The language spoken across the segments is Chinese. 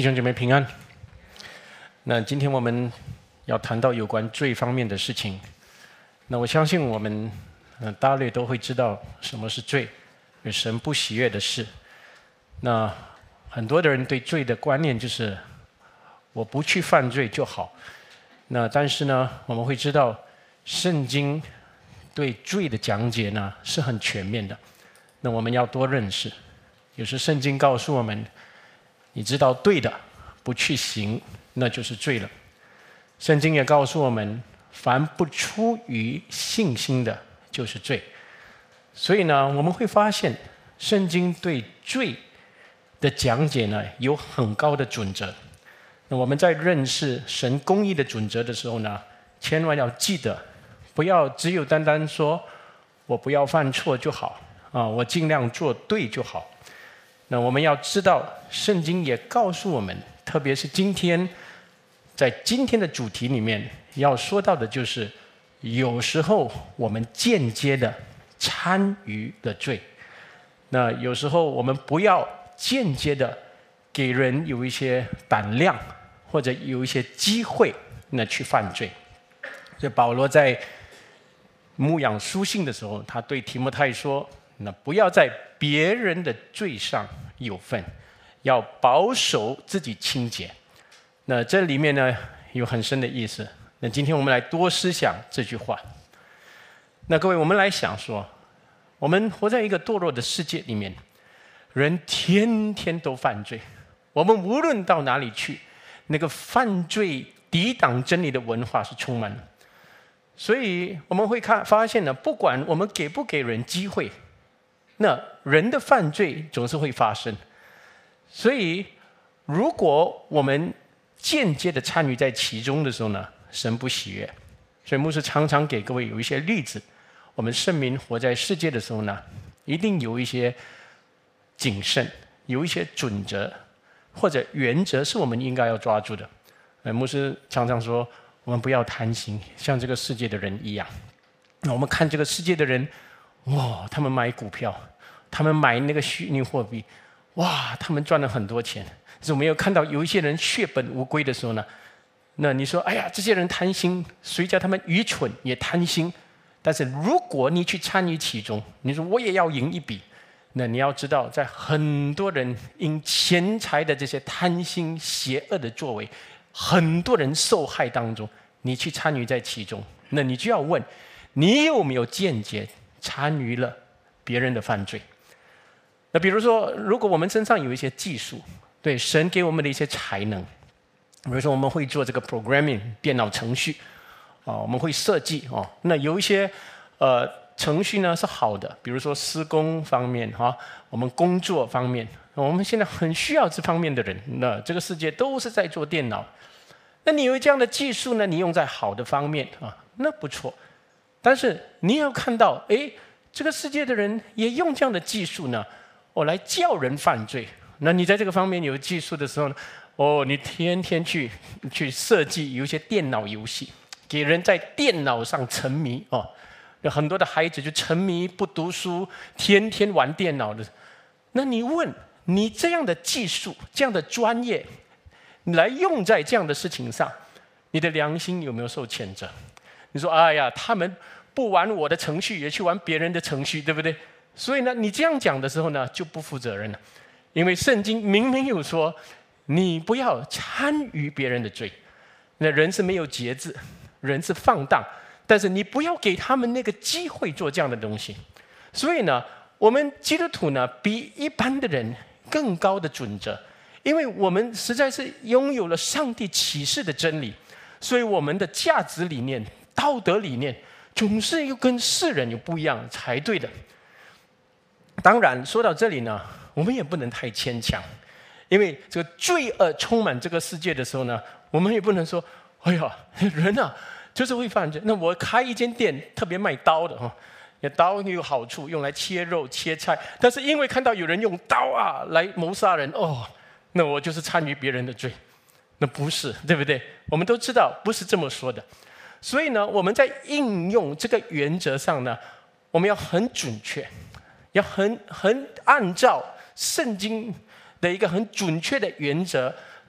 弟兄姐妹平安。那今天我们要谈到有关罪方面的事情。那我相信我们大略都会知道什么是罪，是神不喜悦的事。那很多的人对罪的观念就是我不去犯罪就好。那但是呢，我们会知道圣经对罪的讲解呢是很全面的。那我们要多认识。有时圣经告诉我们，你知道对的不去行，那就是罪了。圣经也告诉我们，凡不出于信心的就是罪。所以呢，我们会发现圣经对罪的讲解呢有很高的准则。那我们在认识神公义的准则的时候呢，千万要记得，不要只有单单说我不要犯错就好啊，我尽量做对就好。那我们要知道，圣经也告诉我们，特别是今天在今天的主题里面要说到的就是，有时候我们间接的参与了罪。那有时候我们不要间接的给人有一些胆量，或者有一些机会那去犯罪。所以保罗在牧养书信的时候，他对提摩太说，那不要在别人的罪上有份，要保守自己清洁。那这里面呢有很深的意思。那今天我们来多思想这句话。那各位，我们来想说，我们活在一个堕落的世界里面，人天天都犯罪，我们无论到哪里去，那个犯罪抵挡真理的文化是充满的。所以我们会发现呢，不管我们给不给人机会，那人的犯罪总是会发生。所以如果我们间接的参与在其中的时候呢，神不喜悦。所以牧师常常给各位有一些例子，我们圣民活在世界的时候呢，一定有一些谨慎，有一些准则或者原则是我们应该要抓住的。牧师常常说，我们不要贪心，像这个世界的人一样。那我们看这个世界的人，哇，他们买股票，他们买那个虚拟货币，哇，他们赚了很多钱。可是我们有看到有一些人血本无归的时候呢，那你说，哎呀，这些人贪心，谁叫他们愚蠢也贪心？但是如果你去参与其中，你说我也要赢一笔，那你要知道，在很多人因钱财的这些贪心邪恶的作为，很多人受害当中，你去参与在其中，那你就要问，你有没有间接参与了别人的犯罪？那比如说，如果我们身上有一些技术，对神给我们的一些才能，比如说我们会做这个 programming 电脑程序我们会设计那有一些程序呢是好的，比如说施工方面我们工作方面，我们现在很需要这方面的人。那这个世界都是在做电脑，那你有这样的技术呢，你用在好的方面那不错。但是你要看到，这个世界的人也用这样的技术呢，来叫人犯罪。那你在这个方面有技术的时候呢，你天天去设计有一些电脑游戏，给人在电脑上沉迷有很多的孩子就沉迷不读书，天天玩电脑的。那你问，你这样的技术，这样的专业来用在这样的事情上，你的良心有没有受谴责？你说，哎呀，他们不玩我的程序，也去玩别人的程序，对不对？所以呢，你这样讲的时候呢，就不负责任了。因为圣经明明有说，你不要参与别人的罪。那人是没有节制，人是放荡，但是你不要给他们那个机会做这样的东西。所以呢，我们基督徒呢，比一般的人更高的准则，因为我们实在是拥有了上帝启示的真理，所以我们的价值理念、道德理念总是又跟世人有不一样才对的。当然说到这里呢，我们也不能太牵强，因为这个罪恶充满这个世界的时候呢，我们也不能说，哎呀，人就是会犯罪。那我开一间店特别卖刀的刀有好处，用来切肉切菜，但是因为看到有人用刀来谋杀人那我就是参与别人的罪。那不是，对不对？我们都知道不是这么说的。所以呢，我们在应用这个原则上呢，我们要很准确，要很按照圣经的一个很准确的原则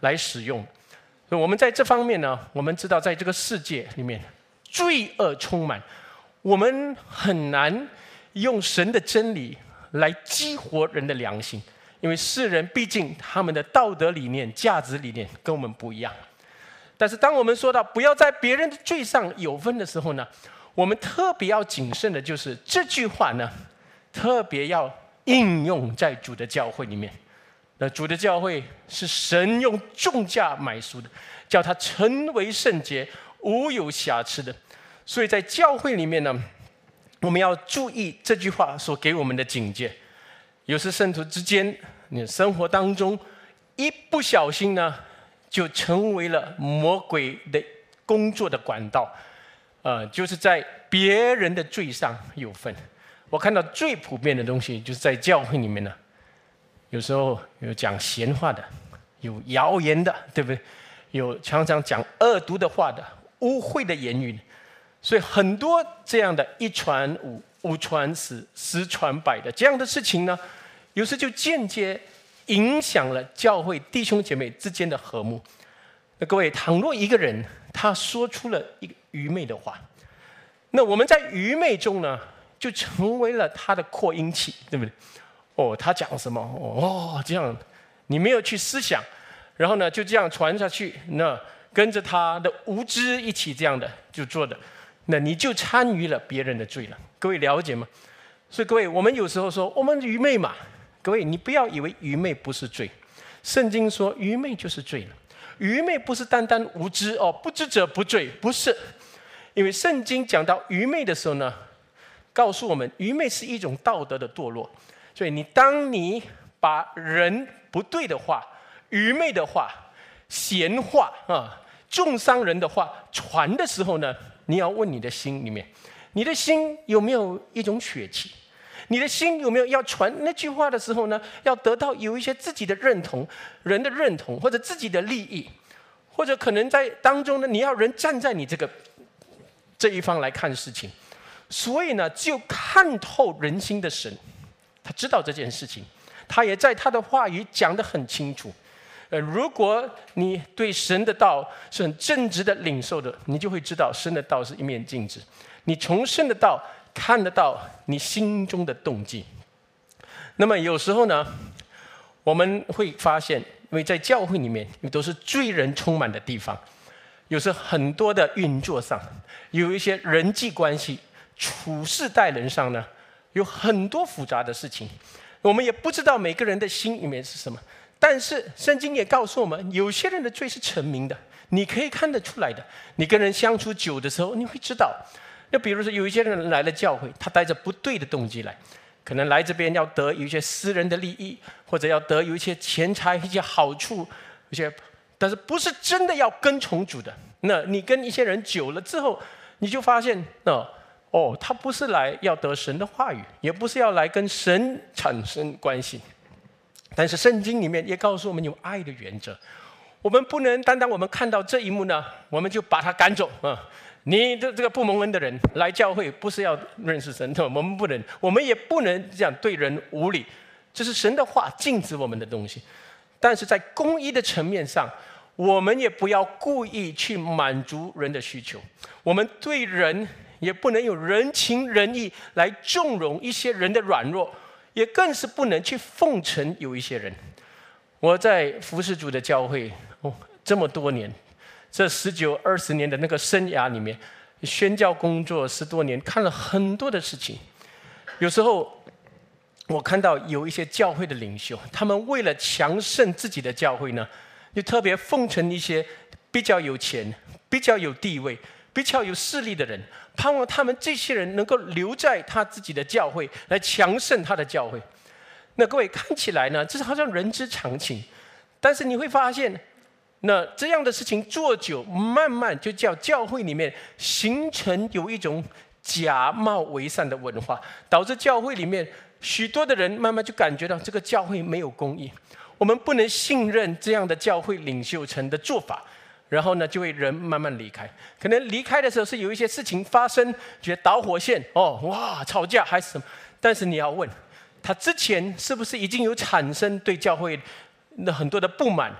来使用。所以我们在这方面呢，我们知道在这个世界里面，罪恶充满，我们很难用神的真理来激活人的良心，因为世人毕竟他们的道德理念、价值理念跟我们不一样。但是当我们说到不要在别人的罪上有分的时候呢，我们特别要谨慎的就是这句话呢，特别要应用在主的教会里面。那主的教会是神用重价买赎的，叫他成为圣洁，无有瑕疵的。所以在教会里面呢，我们要注意这句话所给我们的警戒。有时圣徒之间，你生活当中一不小心呢，就成为了魔鬼的工作的管道，就是在别人的罪上有份。我看到最普遍的东西，就是在教会里面呢，有时候有讲闲话的，有谣言的，对不对？有常常讲恶毒的话的，污秽的言语。所以很多这样的一传五，五传十，十传百的这样的事情呢，有时就间接影响了教会弟兄姐妹之间的和睦。那各位，倘若一个人他说出了一个愚昧的话，那我们在愚昧中呢，就成为了他的扩音器，对不对？他讲什么？这样你没有去思想，然后呢就这样传下去，那跟着他的无知一起这样的就做的，那你就参与了别人的罪了。各位了解吗？所以各位，我们有时候说我们愚昧嘛，各位你不要以为愚昧不是罪，圣经说愚昧就是罪了。愚昧不是单单无知不知者不罪，不是。因为圣经讲到愚昧的时候呢，告诉我们愚昧是一种道德的堕落。所以当你把人不对的话、愚昧的话、闲话重伤人的话传的时候呢，你要问你的心里面，你的心有没有一种血气？你的心有没有要传那句话的时候呢，要得到有一些自己的认同、人的认同，或者自己的利益，或者可能在当中呢，你要人站在你这一方来看事情。所以呢，只有看透人心的神，他知道这件事情，他也在他的话语讲得很清楚。如果你对神的道是很正直的领受的，你就会知道神的道是一面镜子，你从神的道看得到你心中的动机。那么有时候呢，我们会发现，因为在教会里面，因为都是罪人充满的地方，有时很多的运作上，有一些人际关系、处事待人上呢，有很多复杂的事情，我们也不知道每个人的心里面是什么。但是圣经也告诉我们，有些人的罪是成名的，你可以看得出来的。你跟人相处久的时候，你会知道。那比如说有一些人来了教会，他带着不对的动机来，可能来这边要得有一些私人的利益，或者要得有一些钱财、一些好处，但是不是真的要跟从主的。那你跟一些人久了之后，你就发现他不是来要得神的话语，也不是要来跟神产生关系。但是圣经里面也告诉我们有爱的原则，我们不能单单我们看到这一幕呢，我们就把他赶走你的这个不蒙恩的人来教会，不是要认识神的，我们不能，我们也不能这样对人无礼，这是神的话禁止我们的东西。但是在公义的层面上，我们也不要故意去满足人的需求，我们对人也不能有人情仁义来纵容一些人的软弱，也更是不能去奉承有一些人。我在服侍主的教会这么多年，这19、20年的那个生涯里面，宣教工作10多年，看了很多的事情。有时候我看到有一些教会的领袖，他们为了强盛自己的教会呢，就特别奉承一些比较有钱、比较有地位、比较有势力的人，盼望他们这些人能够留在他自己的教会，来强盛他的教会。那各位看起来呢，这是好像人之常情，但是你会发现，那这样的事情做久，慢慢就叫教会里面形成有一种假冒为善的文化，导致教会里面许多的人慢慢就感觉到这个教会没有公义，我们不能信任这样的教会领袖层的做法。然后呢，就会人慢慢离开。可能离开的时候是有一些事情发生，觉得导火线吵架还是什么。但是你要问他之前是不是已经有产生对教会的很多的不满，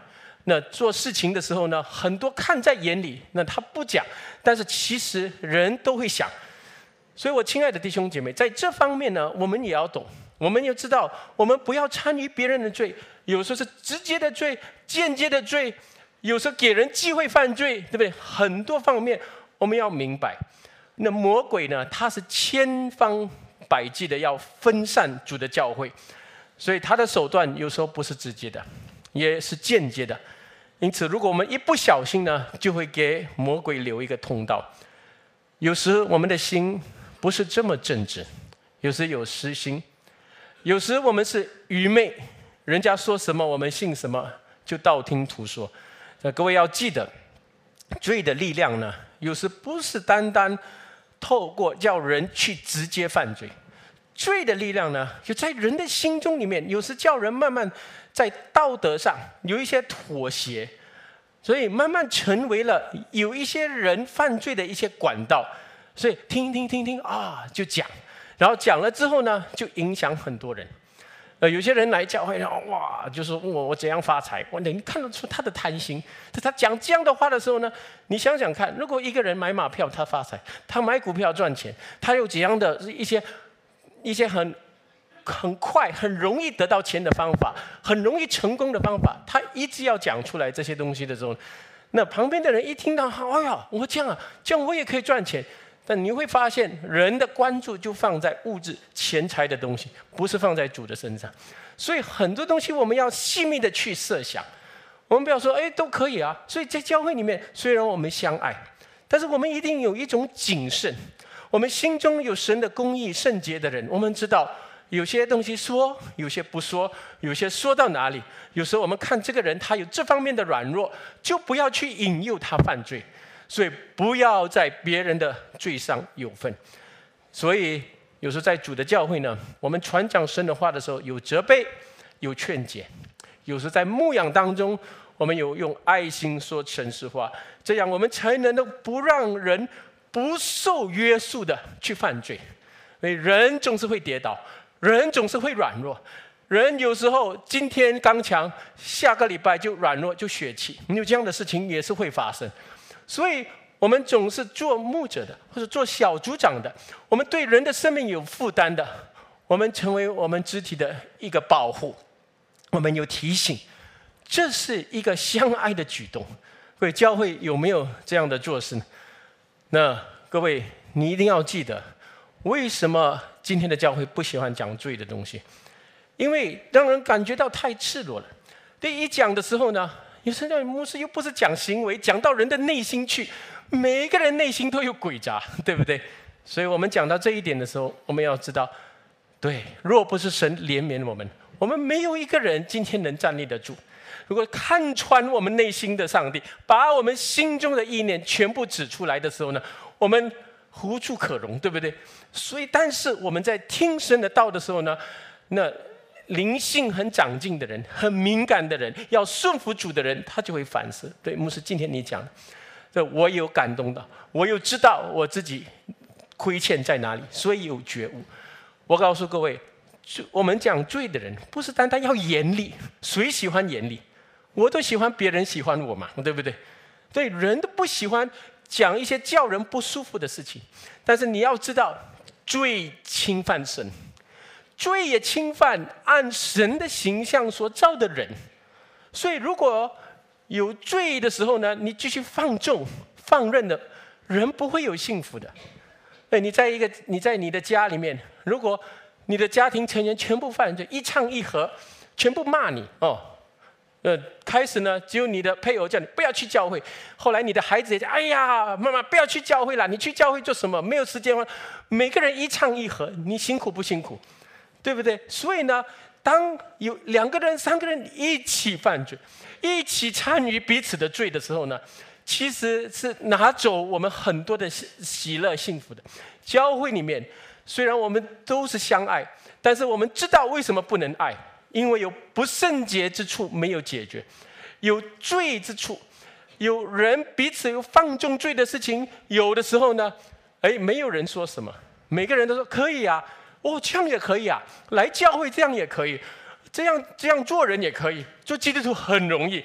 那做事情的时候呢，很多看在眼里，那他不讲，但是其实人都会想。所以我亲爱的弟兄姐妹，在这方面呢，我们也要懂，我们要知道，我们不要参与别人的罪，有时候是直接的罪、间接的罪，有时候给人机会犯罪，对不对？很多方面我们要明白。那魔鬼呢，他是千方百计的要分散主的教会，所以他的手段有时候不是直接的，也是间接的。因此，如果我们一不小心呢，就会给魔鬼留一个通道。有时我们的心不是这么正直，有时有私心，有时我们是愚昧，人家说什么我们信什么，就道听途说。各位要记得，罪的力量呢，有时不是单单透过叫人去直接犯罪，罪的力量呢，就在人的心中里面，有时叫人慢慢在道德上有一些妥协，所以慢慢成为了有一些人犯罪的一些管道。所以听啊，就讲，然后讲了之后呢，就影响很多人。有些人来教会，哇，就说我怎样发财，你看得出他的贪心。他讲这样的话的时候呢，你想想看，如果一个人买马票他发财，他买股票赚钱，他有怎样的一些很快、很容易得到钱的方法，很容易成功的方法，他一直要讲出来这些东西的时候，那旁边的人一听到，哎呀，我这样我也可以赚钱。但你会发现，人的关注就放在物质、钱财的东西，不是放在主的身上。所以很多东西我们要细密的去设想，我们不要说都可以啊。所以在教会里面，虽然我们相爱，但是我们一定有一种谨慎。我们心中有神的公义、圣洁的人，我们知道有些东西说，有些不说，有些说到哪里。有时候我们看这个人他有这方面的软弱，就不要去引诱他犯罪。所以不要在别人的罪上有份。所以有时候在主的教会呢，我们传讲神的话的时候，有责备，有劝解；有时在牧养当中，我们有用爱心说诚实话，这样我们才能够不让人不受约束的去犯罪。因为人总是会跌倒，人总是会软弱，人有时候今天刚强，下个礼拜就软弱就血气，有这样的事情也是会发生。所以我们总是做牧者的，或者做小组长的，我们对人的生命有负担的，我们成为我们肢体的一个保护，我们有提醒，这是一个相爱的举动。各位教会有没有这样的做事呢？那各位你一定要记得，为什么今天的教会不喜欢讲罪的东西？因为让人感觉到太赤裸了。对，一讲的时候呢，有时候牧师又不是讲行为，讲到人的内心去，每一个人内心都有诡诈，对不对？所以我们讲到这一点的时候，我们要知道，对，若不是神怜悯我们，我们没有一个人今天能站立得住。如果看穿我们内心的上帝，把我们心中的意念全部指出来的时候呢，我们无处可容，对不对？所以，但是我们在听神的道的时候呢，那灵性很长进的人，很敏感的人，要顺服主的人，他就会反思。对，牧师，今天你讲的，我有感动到，我有知道我自己亏欠在哪里，所以有觉悟。我告诉各位，我们讲罪的人，不是单单要严厉，谁喜欢严厉？我都喜欢别人喜欢我嘛，对不对？对，人都不喜欢讲一些叫人不舒服的事情。但是你要知道，罪侵犯神。罪也侵犯按神的形象所造的人，所以如果有罪的时候呢，你继续放纵放任的人不会有幸福的。你在你的家里面，如果你的家庭成员全部犯罪，一唱一和，全部骂你开始呢，只有你的配偶叫你不要去教会，后来你的孩子也讲，哎呀，妈妈不要去教会了，你去教会做什么？没有时间吗？每个人一唱一和，你辛苦不辛苦？对不对？所以呢，当有2个人、3个人一起犯罪，一起参与彼此的罪的时候呢，其实是拿走我们很多的喜乐、幸福的。教会里面，虽然我们都是相爱，但是我们知道为什么不能爱，因为有不圣洁之处没有解决，有罪之处，有人彼此有放纵罪的事情，有的时候呢，没有人说什么，每个人都说可以啊。这样也可以啊，来教会这样也可以，这样做人也可以，做基督徒很容易。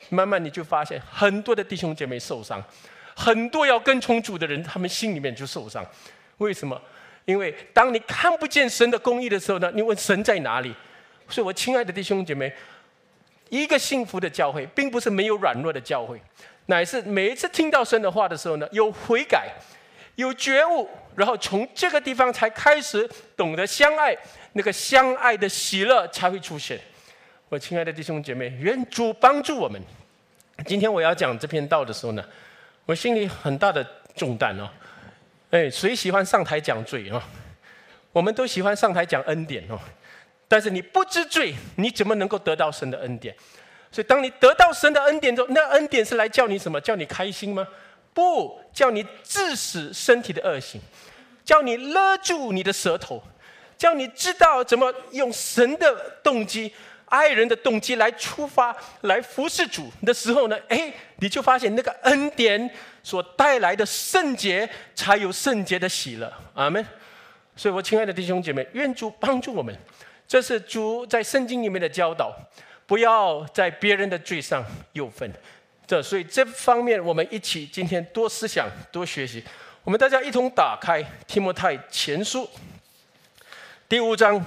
慢慢你就发现很多的弟兄姐妹受伤，很多要跟从主的人，他们心里面就受伤。为什么？因为当你看不见神的公义的时候呢，你问神在哪里？所以我亲爱的弟兄姐妹，一个幸福的教会，并不是没有软弱的教会，乃是每一次听到神的话的时候呢，有悔改，有觉悟，然后从这个地方才开始懂得相爱，那个相爱的喜乐才会出现。我亲爱的弟兄姐妹，愿主帮助我们。今天我要讲这篇道的时候呢，我心里很大的重担哦。谁喜欢上台讲罪啊？我们都喜欢上台讲恩典哦。但是你不知罪，你怎么能够得到神的恩典？所以当你得到神的恩典之后，那恩典是来叫你什么？叫你开心吗？不，叫你治死身体的恶行，叫你勒住你的舌头，叫你知道怎么用神的动机、爱人的动机来出发，来服侍主的时候呢，你就发现那个恩典所带来的圣洁，才有圣洁的喜乐。阿们。所以我亲爱的弟兄姐妹，愿主帮助我们。这是主在圣经里面的教导，不要在别人的罪上有份。所以这方面我们一起今天多思想多学习。我们大家一同打开提摩太前书第5章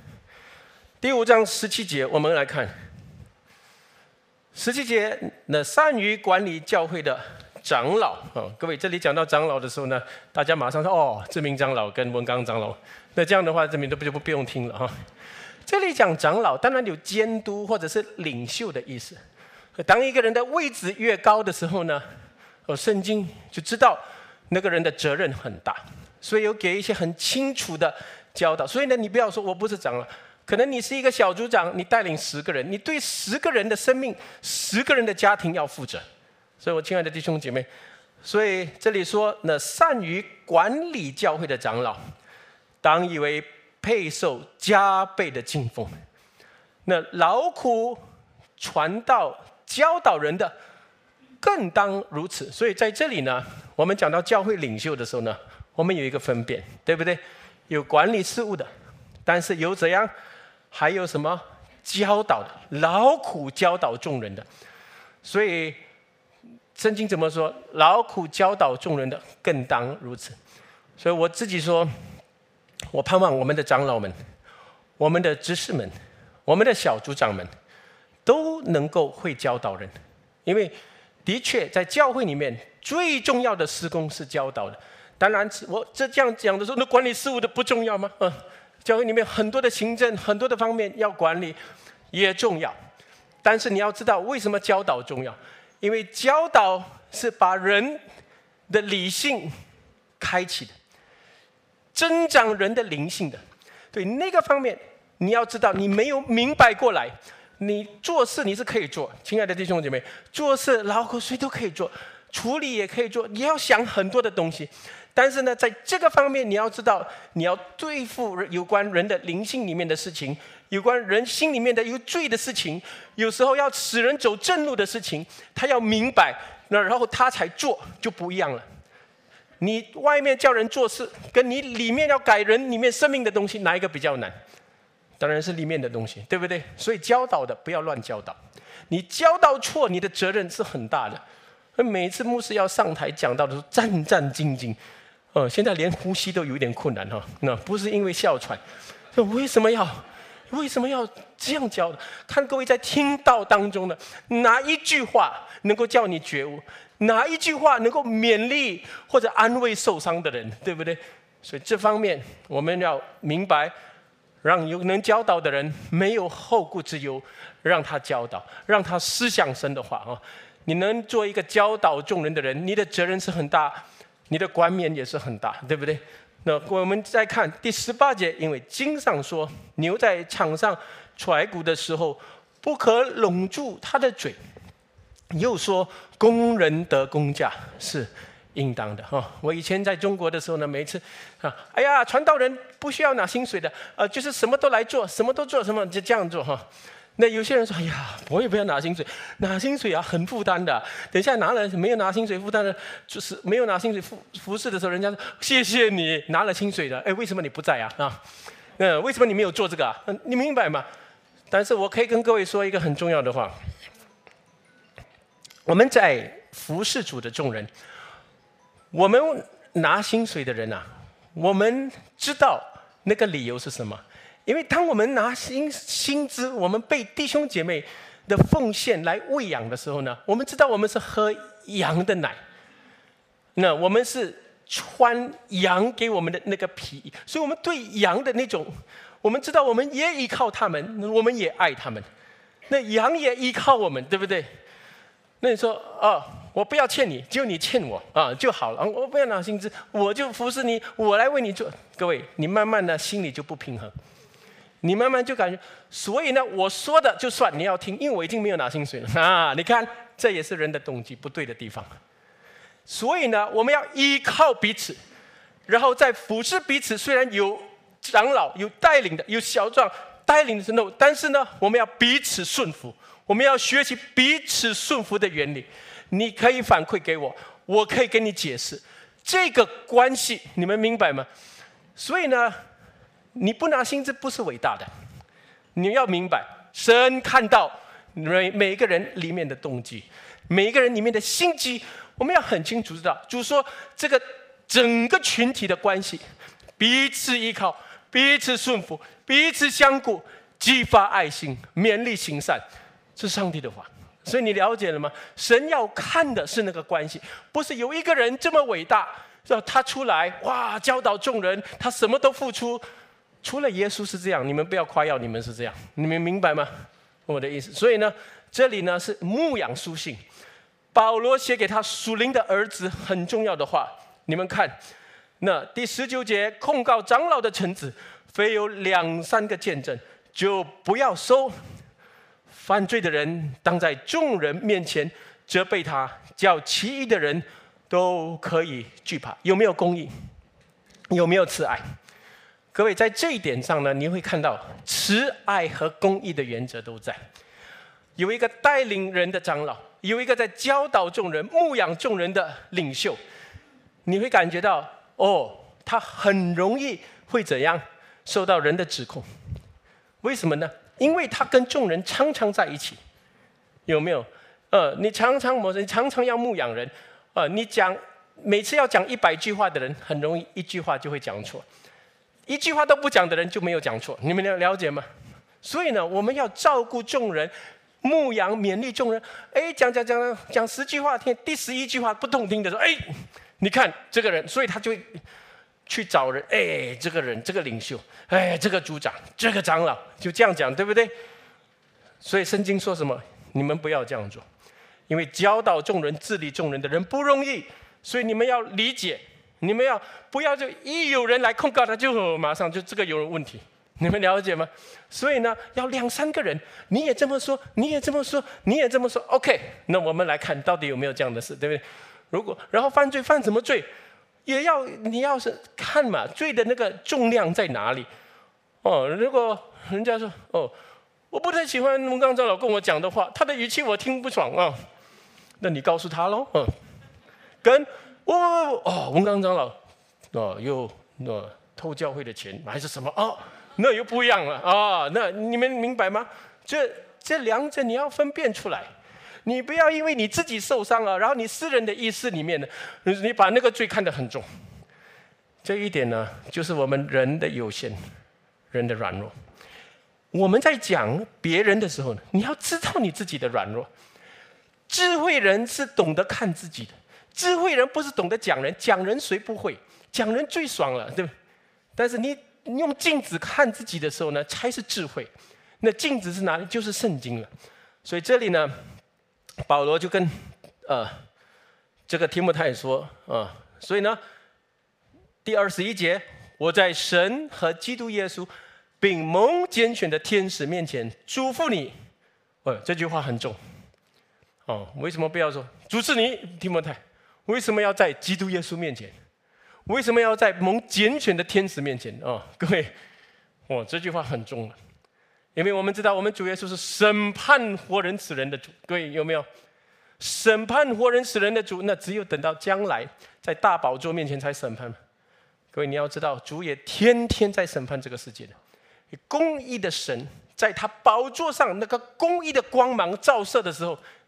17节，我们来看17节。那善于管理教会的长老，各位这里讲到长老的时候呢，大家马上说志明长老跟文刚长老，那这样的话这边就不用听了哈。这里讲长老，当然有监督或者是领袖的意思。当一个人的位置越高的时候呢，圣经就知道那个人的责任很大，所以有给一些很清楚的教导。所以呢，你不要说我不是长老，可能你是一个小组长，你带领10个人，你对10个人的生命、10个人的家庭要负责。所以我亲爱的弟兄姐妹，所以这里说，那善于管理教会的长老，当以为配受加倍的敬奉。那劳苦传道教导人的，更当如此。所以在这里呢，我们讲到教会领袖的时候呢，我们有一个分辨，对不对？有管理事务的，但是有怎样，还有什么教导的，劳苦教导众人的。所以圣经怎么说？劳苦教导众人的，更当如此。所以我自己说，我盼望我们的长老们、我们的执事们、我们的小组长们都能够会教导人。因为的确在教会里面最重要的事工是教导的。当然我这样讲的时候，那管理事务的不重要吗？教会里面很多的行政、很多的方面要管理也重要。但是你要知道为什么教导重要？因为教导是把人的理性开启的，增长人的灵性的。对那个方面，你要知道，你没有明白过来，你做事你是可以做，亲爱的弟兄姐妹，做事劳苦谁都可以做，处理也可以做，你要想很多的东西。但是呢，在这个方面，你要知道，你要对付有关人的灵性里面的事情，有关人心里面的有罪的事情，有时候要使人走正路的事情，他要明白，然后他才做，就不一样了。你外面叫人做事，跟你里面要改人里面生命的东西，哪一个比较难？当然是里面的东西，对不对？所以教导的不要乱教导，你教导错，你的责任是很大的。每一次牧师要上台讲道的时候，战战兢兢。现在连呼吸都有一点困难哈，那不是因为哮喘，为什么要这样教的？看各位在听道当中的哪一句话能够叫你觉悟，哪一句话能够勉励或者安慰受伤的人，对不对？所以这方面我们要明白，让有能教导的人没有后顾之忧，让他教导，让他思想神的话。你能做一个教导众人的人，你的责任是很大，你的冠冕也是很大，对不对？那我们再看第18节，因为经上说，牛在场上踹鼓的时候，不可拢住它的嘴。又说，工人得工价是应当的。我以前在中国的时候呢，每一次哎呀，传道人不需要拿薪水的，就是什么都来做，什么都做，什么就这样做哈。那有些人说，哎呀，我也不要拿薪水，拿薪水很负担的。等一下拿了没有拿薪水负担的，就是没有拿薪水服侍的时候，人家说谢谢你拿了薪水的，为什么你不在啊？为什么你没有做这个啊？你明白吗？但是我可以跟各位说一个很重要的话， 我们在服侍主的众人，我们拿薪水的人啊，我们知道那个理由是什么？因为当我们拿薪资，我们被弟兄姐妹的奉献来喂养的时候呢，我们知道我们是喝羊的奶，那我们是穿羊给我们的那个皮，所以我们对羊的那种，我们知道我们也依靠他们，我们也爱他们，那羊也依靠我们，对不对？那你说我不要欠你，只有你欠我就好了，我不要拿薪资，我就服侍你，我来为你做。各位，你慢慢的心里就不平衡，你慢慢就感觉，所以呢，我说的就算你要听，因为我已经没有拿薪水了你看，这也是人的动机不对的地方。所以呢，我们要依靠彼此，然后在服侍彼此。虽然有长老、有带领的、有小长带领的时候，但是呢，我们要彼此顺服，我们要学习彼此顺服的原理。你可以反馈给我，我可以跟你解释这个关系，你们明白吗？所以呢，你不拿薪资不是伟大的，你要明白，神看到每一个人里面的动机，每一个人里面的心机，我们要很清楚知道。主说这个整个群体的关系，彼此依靠，彼此顺服，彼此相顾，激发爱心，勉励行善，这是上帝的话。所以你了解了吗？神要看的是那个关系，不是有一个人这么伟大，他出来哇教导众人，他什么都付出。除了耶稣是这样，你们不要夸耀你们是这样，你们明白吗？我的意思。所以呢，这里呢是牧养书信，保罗写给他属灵的儿子很重要的话。你们看，那第19节，控告长老的臣子，非有2、3个见证，就不要收。犯罪的人当在众人面前责备他，叫其余的人都可以惧怕。有没有公义？有没有慈爱？各位，在这一点上呢，你会看到慈爱和公义的原则都在。有一个带领人的长老，有一个在教导众人、牧养众人的领袖，你会感觉到他很容易会怎样受到人的指控？为什么呢？因为他跟众人常常在一起，有没有？你常常要牧养人，你每次要讲100句话的人，很容易1句话就会讲错，1句话都不讲的人就没有讲错，你们了解吗？所以呢，我们要照顾众人，牧养勉励众人。讲10句话，第11句话不动听的说，你看这个人，所以他就会去找人，这个人，这个领袖，这个组长，这个长老，就这样讲，对不对？所以圣经说什么？你们不要这样做，因为教导众人、治理众人的人不容易，所以你们要理解，你们不要就一有人来控告他，就马上就这个有人问题，你们了解吗？所以呢，要2、3个人，你也这么说，你也这么说，你也这么说 ，OK？ 那我们来看到底有没有这样的事，对不对？然后犯什么罪？你要是看嘛，罪的那个重量在哪里？如果人家说我不太喜欢文刚长老跟我讲的话，他的语气我听不爽那你告诉他咯，跟文刚长老又偷教会的钱还是什么那又不一样了那你们明白吗？这两者你要分辨出来。你不要因为你自己受伤了，然后你私人的意识里面呢，你把那个罪看得很重。这一点呢，就是我们人的有限，人的软弱。我们在讲别人的时候呢，你要知道你自己的软弱。智慧人是懂得看自己的，智慧人不是懂得讲人，讲人谁不会？讲人最爽了，对不对？但是你用镜子看自己的时候呢，才是智慧。那镜子是哪里？就是圣经了。所以这里呢，保罗就跟这个提摩太说所以呢，第21节，我在神和基督耶稣并蒙拣选的天使面前嘱咐你，这句话很重为什么不要说主是你提摩太？为什么要在基督耶稣面前？为什么要在蒙拣选的天使面前各位这句话很重了。因为我们知道我们主耶稣是审判活人死人的主，各位有没有？审判活人死人的主，那只有等到将来在大宝座面前才审判。各位你要知道，主也天天在审判这个世界的。公义的神在他宝座上那个公义的光芒照射的时候，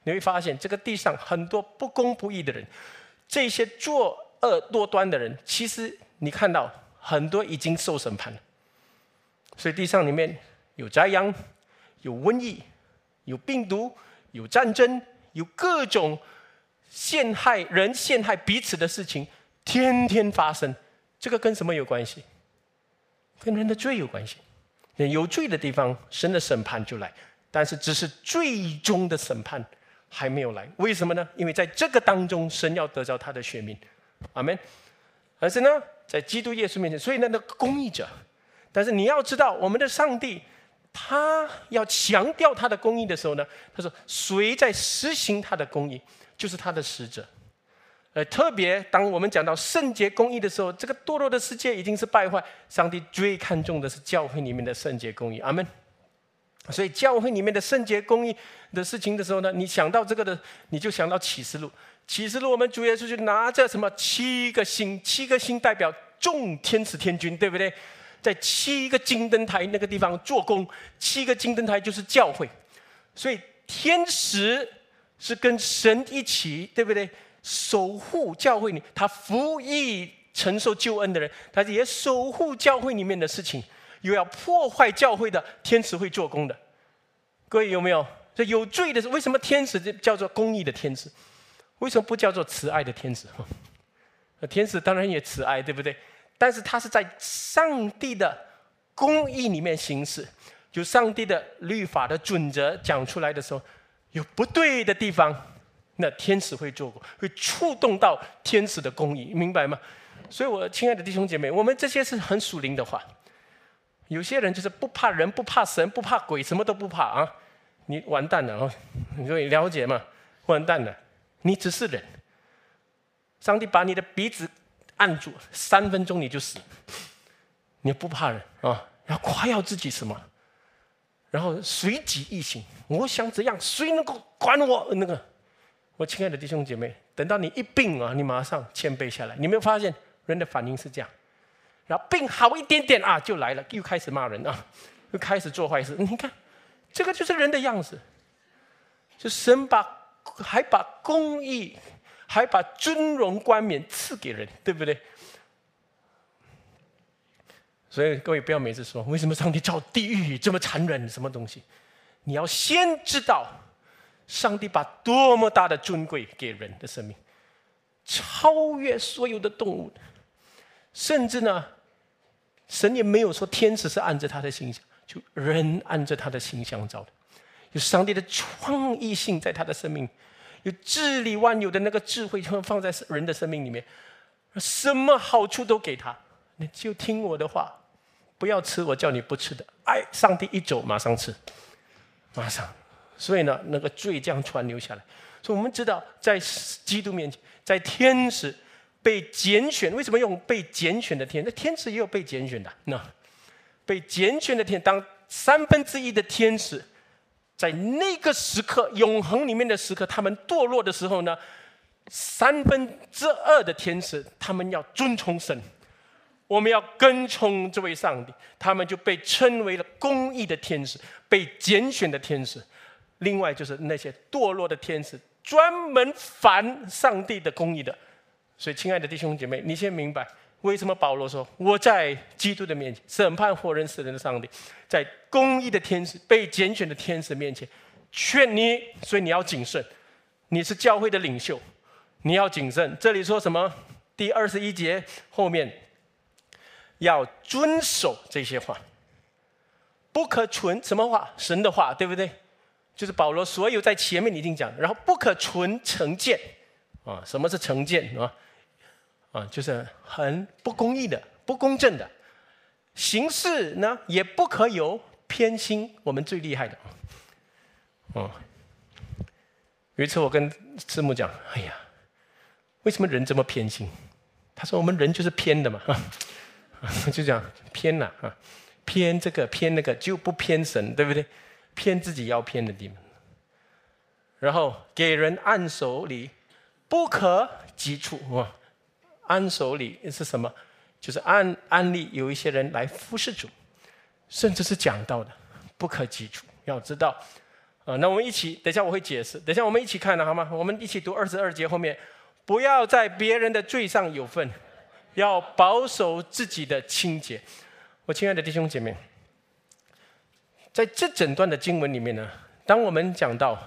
你会发现这个地上很多不公不义的人，这些作恶多端的人，其实你看到很多已经受审判了。所以地上里面有灾殃，有瘟疫，有病毒，有战争，有各种陷害人、陷害彼此的事情，天天发生。这个跟什么有关系？跟人的罪有关系。有罪的地方，神的审判就来，但是只是最终的审判还没有来。为什么呢？因为在这个当中，神要得着他的选民，阿们。而是呢，在基督耶稣面前，所以呢，那个公义者。但是你要知道，我们的上帝他要强调他的公义的时候呢，他说谁在施行他的公义，就是他的使者。特别当我们讲到圣洁公义的时候，这个堕落的世界已经是败坏，上帝最看重的是教会里面的圣洁公义，阿们。所以教会里面的圣洁公义的事情的时候呢，你想到这个的，你就想到启示录。启示录我们主耶稣就拿着什么7个星，7个星代表众天使天军，对不对？在7个金灯台那个地方做工，7个金灯台就是教会。所以天使是跟神一起，对不对？守护教会里，他服役承受救恩的人，他也守护教会里面的事情。又要破坏教会的天使会做工的。各位有没有？这有罪的是为什么天使叫做公义的天使？为什么不叫做慈爱的天使？天使当然也慈爱，对不对？但是他是在上帝的公义里面行事，就上帝的律法的准则讲出来的时候，有不对的地方，那天使会做过，会触动到天使的公义，明白吗？所以我亲爱的弟兄姐妹，我们这些是很属灵的话。有些人就是不怕人，不怕神，不怕鬼，什么都不怕啊！你完蛋了哦！你可以了解吗？完蛋了，你只是人。上帝把你的鼻子按住3分钟你就死，你不怕人啊？要夸耀自己什么？然后随己意行，我想怎样，谁能够管我？那个，我亲爱的弟兄姐妹，等到你一病啊，你马上谦卑下来。你没有发现人的反应是这样？然后病好一点点啊，就来了，又开始骂人啊，又开始做坏事。你看，这个就是人的样子。就神还把公义，还把尊荣冠冕赐给人，对不对？所以各位不要每次说为什么上帝造地狱这么残忍，什么东西？你要先知道，上帝把多么大的尊贵给人的生命，超越所有的动物。甚至呢，神也没有说天使是按着他的形象，就人按着他的形象造的。有上帝的创意性在他的生命，有治理万有的那个智慧放在人的生命里面，什么好处都给他。你就听我的话，不要吃我叫你不吃的。哎，上帝一走马上吃，马上。所以呢，那个罪这样传流下来。所以我们知道，在基督面前，在天使被拣选，为什么用被拣选的天？那天使也有被拣选的。那被拣选的天，当1/3的天使在那个时刻，永恒里面的时刻，他们堕落的时候呢，2/3的天使，他们要遵从神，我们要跟从这位上帝，他们就被称为了公义的天使，被拣选的天使。另外就是那些堕落的天使，专门反上帝的公义的。所以亲爱的弟兄姐妹，你先明白为什么保罗说我在基督的面前审判活人死人的上帝，在公义的天使被拣选的天使面前劝你。所以你要谨慎，你是教会的领袖，你要谨慎。这里说什么？第21节后面要遵守这些话，不可存什么话？神的话，对不对？就是保罗所有在前面已经讲，然后不可存成见啊。什么是成见啊？就是很不公义的、不公正的行事呢，也不可有偏心。我们最厉害的有一次我跟师母讲，哎呀，为什么人这么偏心？他说我们人就是偏的嘛，就讲偏了啊，偏这个偏那个，就不偏神，对不对？偏自己要偏的地方，然后给人按手礼，不可急促。按手礼是什么？就是按例有一些人来服侍主，甚至是讲道的，不可急促。要知道那我们一起，等一下我会解释，等一下我们一起看了好吗？我们一起读22节后面，不要在别人的罪上有份，要保守自己的清洁。我亲爱的弟兄姐妹，在这整段的经文里面呢，当我们讲到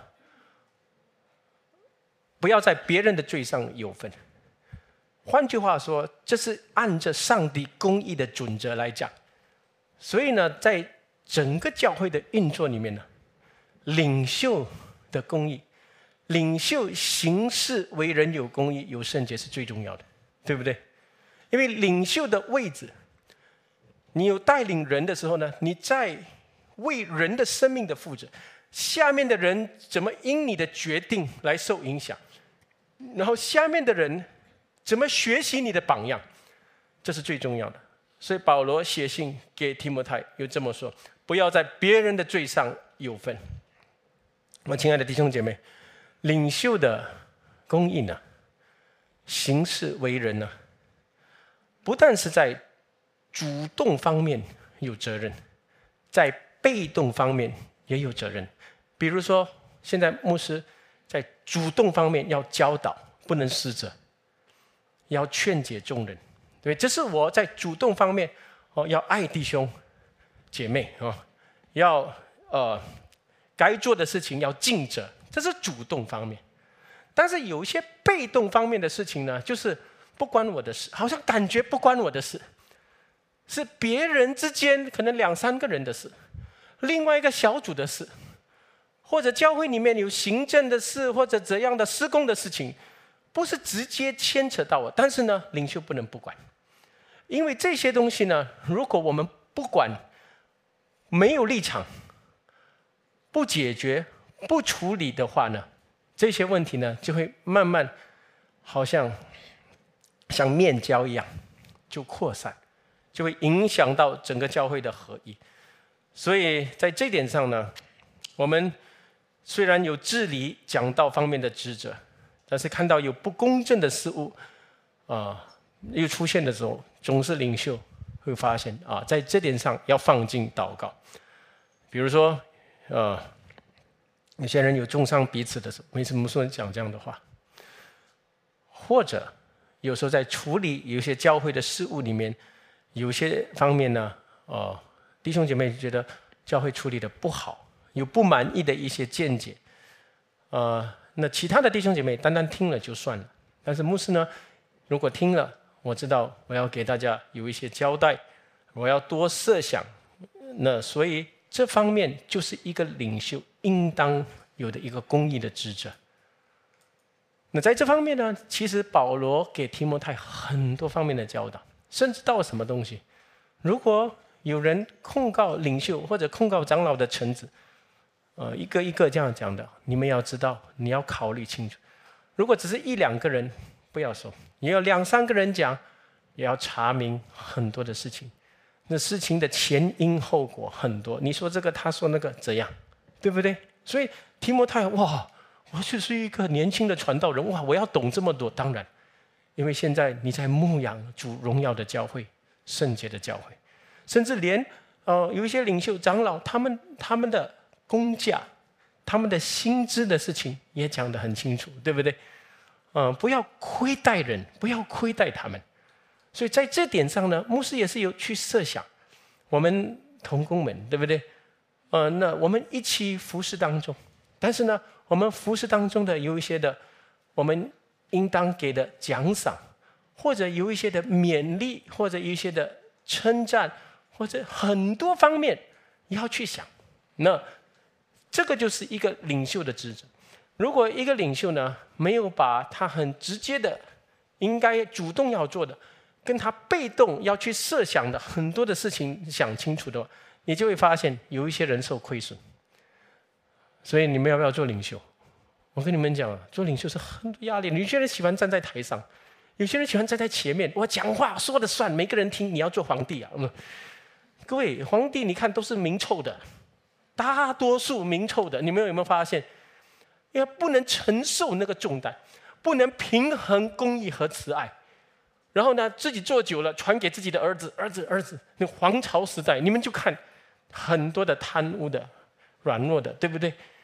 不要在别人的罪上有份，换句话说，这是按着上帝公义的准则来讲。所以呢，在整个教会的运作里面呢，领袖的公义，领袖行事为人有公义、有圣洁是最重要的，对不对？因为领袖的位置，你有带领人的时候呢，你在为人的生命的负责，下面的人怎么因你的决定来受影响，然后下面的人怎么学习你的榜样，这是最重要的。所以保罗写信给提摩太又这么说，不要在别人的罪上有份。我亲爱的弟兄姐妹，领袖的公义呢，行事为人呢，不但是在主动方面有责任，在被动方面也有责任。比如说，现在牧师在主动方面要教导，不能失责，要劝解众人，对，这是我在主动方面要爱弟兄姐妹要该做的事情要尽责，这是主动方面。但是有一些被动方面的事情呢，就是不关我的事，好像感觉不关我的事，是别人之间可能2、3个人的事，另外一个小组的事，或者教会里面有行政的事，或者怎样的施工的事情，不是直接牵扯到我，但是呢，领袖不能不管。因为这些东西呢，如果我们不管，没有立场，不解决、不处理的话呢，这些问题呢就会慢慢好像面胶一样就扩散，就会影响到整个教会的合一。所以在这点上呢，我们虽然有治理讲道方面的职责，但是看到有不公正的事物又出现的时候，总是领袖会发现在这点上要放进祷告。比如说有些人有重伤彼此的时候，没什么说讲这样的话，或者有时候在处理有些教会的事务里面，有些方面呢弟兄姐妹觉得教会处理的不好，有不满意的一些见解，那其他的弟兄姐妹单单听了就算了，但是牧师呢，如果听了，我知道我要给大家有一些交代，我要多设想，那所以这方面就是一个领袖应当有的一个公义的职责。那在这方面呢，其实保罗给提摩太很多方面的教导，甚至到什么东西，如果有人控告领袖或者控告长老的臣子，一个一个这样讲的，你们要知道，你要考虑清楚。如果只是1、2个人，不要说，也有2、3个人讲，也要查明很多的事情。那事情的前因后果很多，你说这个，他说那个，怎样，对不对？所以提摩太，哇，我就是一个年轻的传道人，哇，我要懂这么多。当然，因为现在你在牧养主荣耀的教会，圣洁的教会，甚至连有一些领袖长老，他们的工价、他们的薪资的事情也讲得很清楚，对不对？不要亏待人，不要亏待他们。所以在这点上呢，牧师也是有去设想，我们同工们，对不对？那我们一起服侍当中，但是呢，我们服侍当中的有一些的，我们应当给的奖赏，或者有一些的勉励，或者有一些的称赞，或者很多方面要去想。那这个就是一个领袖的职责。如果一个领袖呢，没有把他很直接的应该主动要做的，跟他被动要去设想的很多的事情想清楚的话，你就会发现有一些人受亏损。所以你们要不要做领袖？我跟你们讲做领袖是很多压力。有些人喜欢站在台上，有些人喜欢站在前面，我讲话说的算，每个人听。你要做皇帝啊？各位，皇帝你看都是名臭的，大多数名臭的，你们有没有发现？因为不能承受那个重担，不能平衡公义和慈爱，然后呢，自己做久了，传给自己的儿子。那皇朝时代，你们就看很多的贪污的、软弱的，对不对？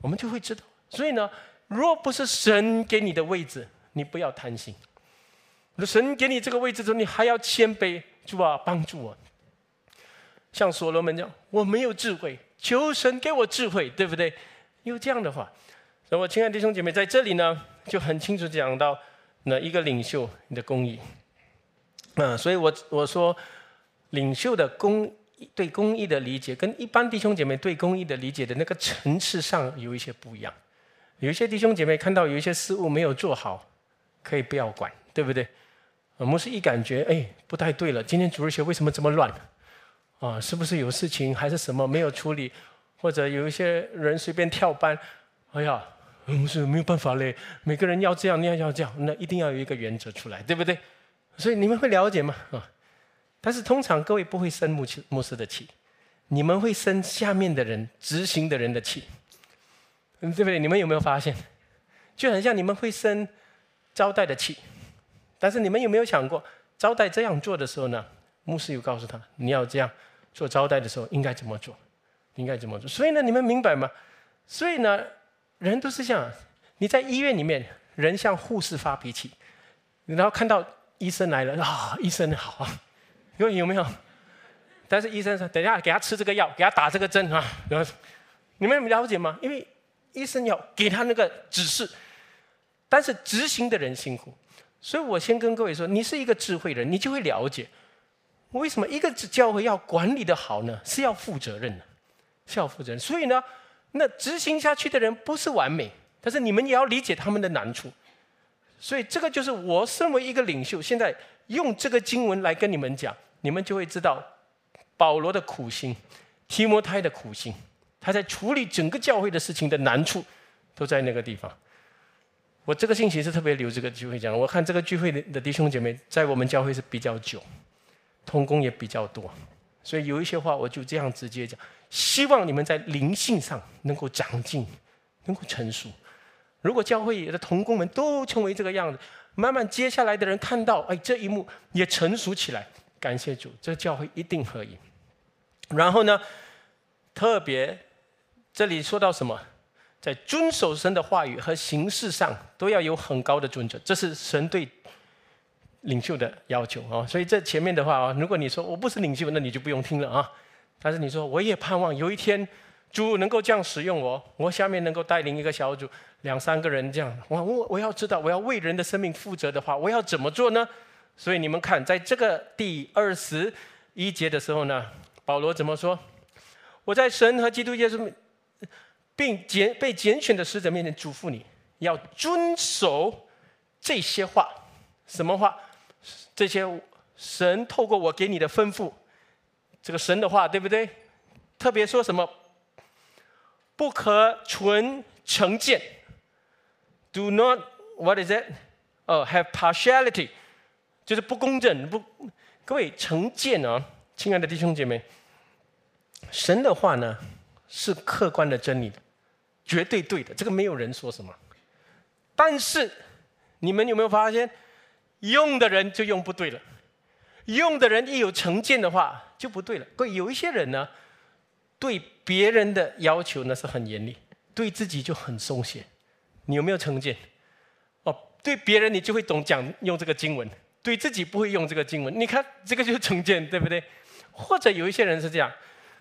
我们就会知道。所以呢，若不是神给你的位置，你不要贪心。神给你这个位置的时候，你还要谦卑，主啊，帮助我。像所罗门讲，我没有智慧，求神给我智慧，对不对？有这样的话，所以我亲爱的弟兄姐妹，在这里呢，就很清楚讲到那一个领袖你的公义。所以我说，领袖的对公义的理解，跟一般弟兄姐妹对公义的理解的那个层次上有一些不一样。有一些弟兄姐妹看到有一些事物没有做好，可以不要管，对不对？牧师一感觉不太对了，今天主日学为什么这么乱？是不是有事情还是什么没有处理？或者有一些人随便跳班，牧师没有办法嘞，每个人要这样，那样要这样，那一定要有一个原则出来，对不对？所以你们会了解吗？但是通常各位不会生牧师的气，你们会生下面的人、执行的人的气，对不对？你们有没有发现？就很像你们会生招待的气，但是你们有没有想过，招待这样做的时候呢，牧师有告诉他，你要这样做招待的时候应该怎么做，应该怎么做。所以呢，你们明白吗？所以呢，人都是这样。你在医院里面，人向护士发脾气，然后看到医生来了医生好啊，有没有？但是医生说，等一下给他吃这个药，给他打这个针啊。然后你们了解吗？因为医生要给他那个指示，但是执行的人辛苦。所以我先跟各位说，你是一个智慧人，你就会了解为什么一个教会要管理的好呢？是要负责任的，是要负责任。所以呢，那执行下去的人不是完美，但是你们也要理解他们的难处。所以这个就是我身为一个领袖，现在用这个经文来跟你们讲，你们就会知道保罗的苦心，提摩太的苦心，他在处理整个教会的事情的难处都在那个地方。我这个星期是特别留这个聚会讲，我看这个聚会的弟兄姐妹在我们教会是比较久，同工也比较多，所以有一些话我就这样直接讲，希望你们在灵性上能够长进，能够成熟。如果教会的同工们都成为这个样子，慢慢接下来的人看到这一幕也成熟起来，感谢主，这教会一定合一。然后呢，特别这里说到什么，在遵守神的话语和行事上都要有很高的准则，这是神对领袖的要求啊。所以这前面的话如果你说我不是领袖，那你就不用听了啊。但是你说我也盼望有一天主能够这样使用我下面能够带领一个小组2-3个人这样，我要知道我要为人的生命负责的话，我要怎么做呢？所以你们看，在这个第21节的时候呢，保罗怎么说？我在神和基督耶稣并被拣选的使者面前嘱咐你，要遵守这些话。什么话？这些神透过我给你的吩咐，这个神的话，对不对？特别说什么？不可存成见。Do not what is it? Have partiality， 就是不公正。各位成见啊，亲爱的弟兄姐妹，神的话呢是客观的真理的，绝对对的，这个没有人说什么。但是你们有没有发现，用的人就用不对了，用的人一有成见的话就不对了。各位，有一些人呢，对别人的要求呢是很严厉，对自己就很松懈。你有没有成见？对别人你就会懂用这个经文，对自己不会用这个经文。你看这个就是成见，对不对？或者有一些人是这样，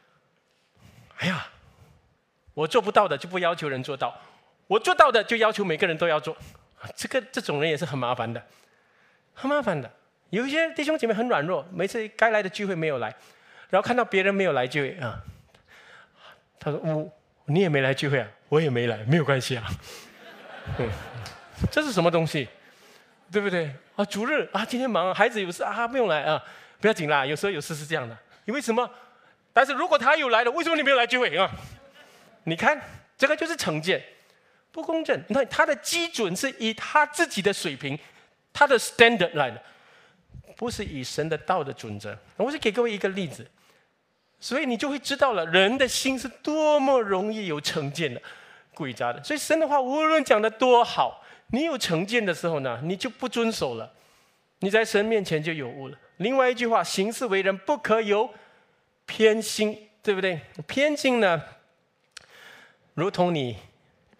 我做不到的就不要求人做到，我做到的就要求每个人都要做。这种人也是很麻烦的，很麻烦的。有一些弟兄姐妹很软弱，每次该来的聚会没有来，然后看到别人没有来聚会他说你也没来聚会啊，我也没来，没有关系啊。这是什么东西？对不对？主日今天忙，孩子有事不用来不要紧啦。有时候有事是这样的，因为什么？但是如果他有来了，为什么你没有来聚会你看，这个就是成见，不公正。你看他的基准是以他自己的水平，他的 standard 来的，不是以神的道的准则。我是给各位一个例子，所以你就会知道了，人的心是多么容易有成见的。诡诈的。所以神的话无论讲得多好，你有成见的时候呢，你就不遵守了，你在神面前就有误了。另外一句话，行事为人不可有偏心，对不对？偏心呢，如同你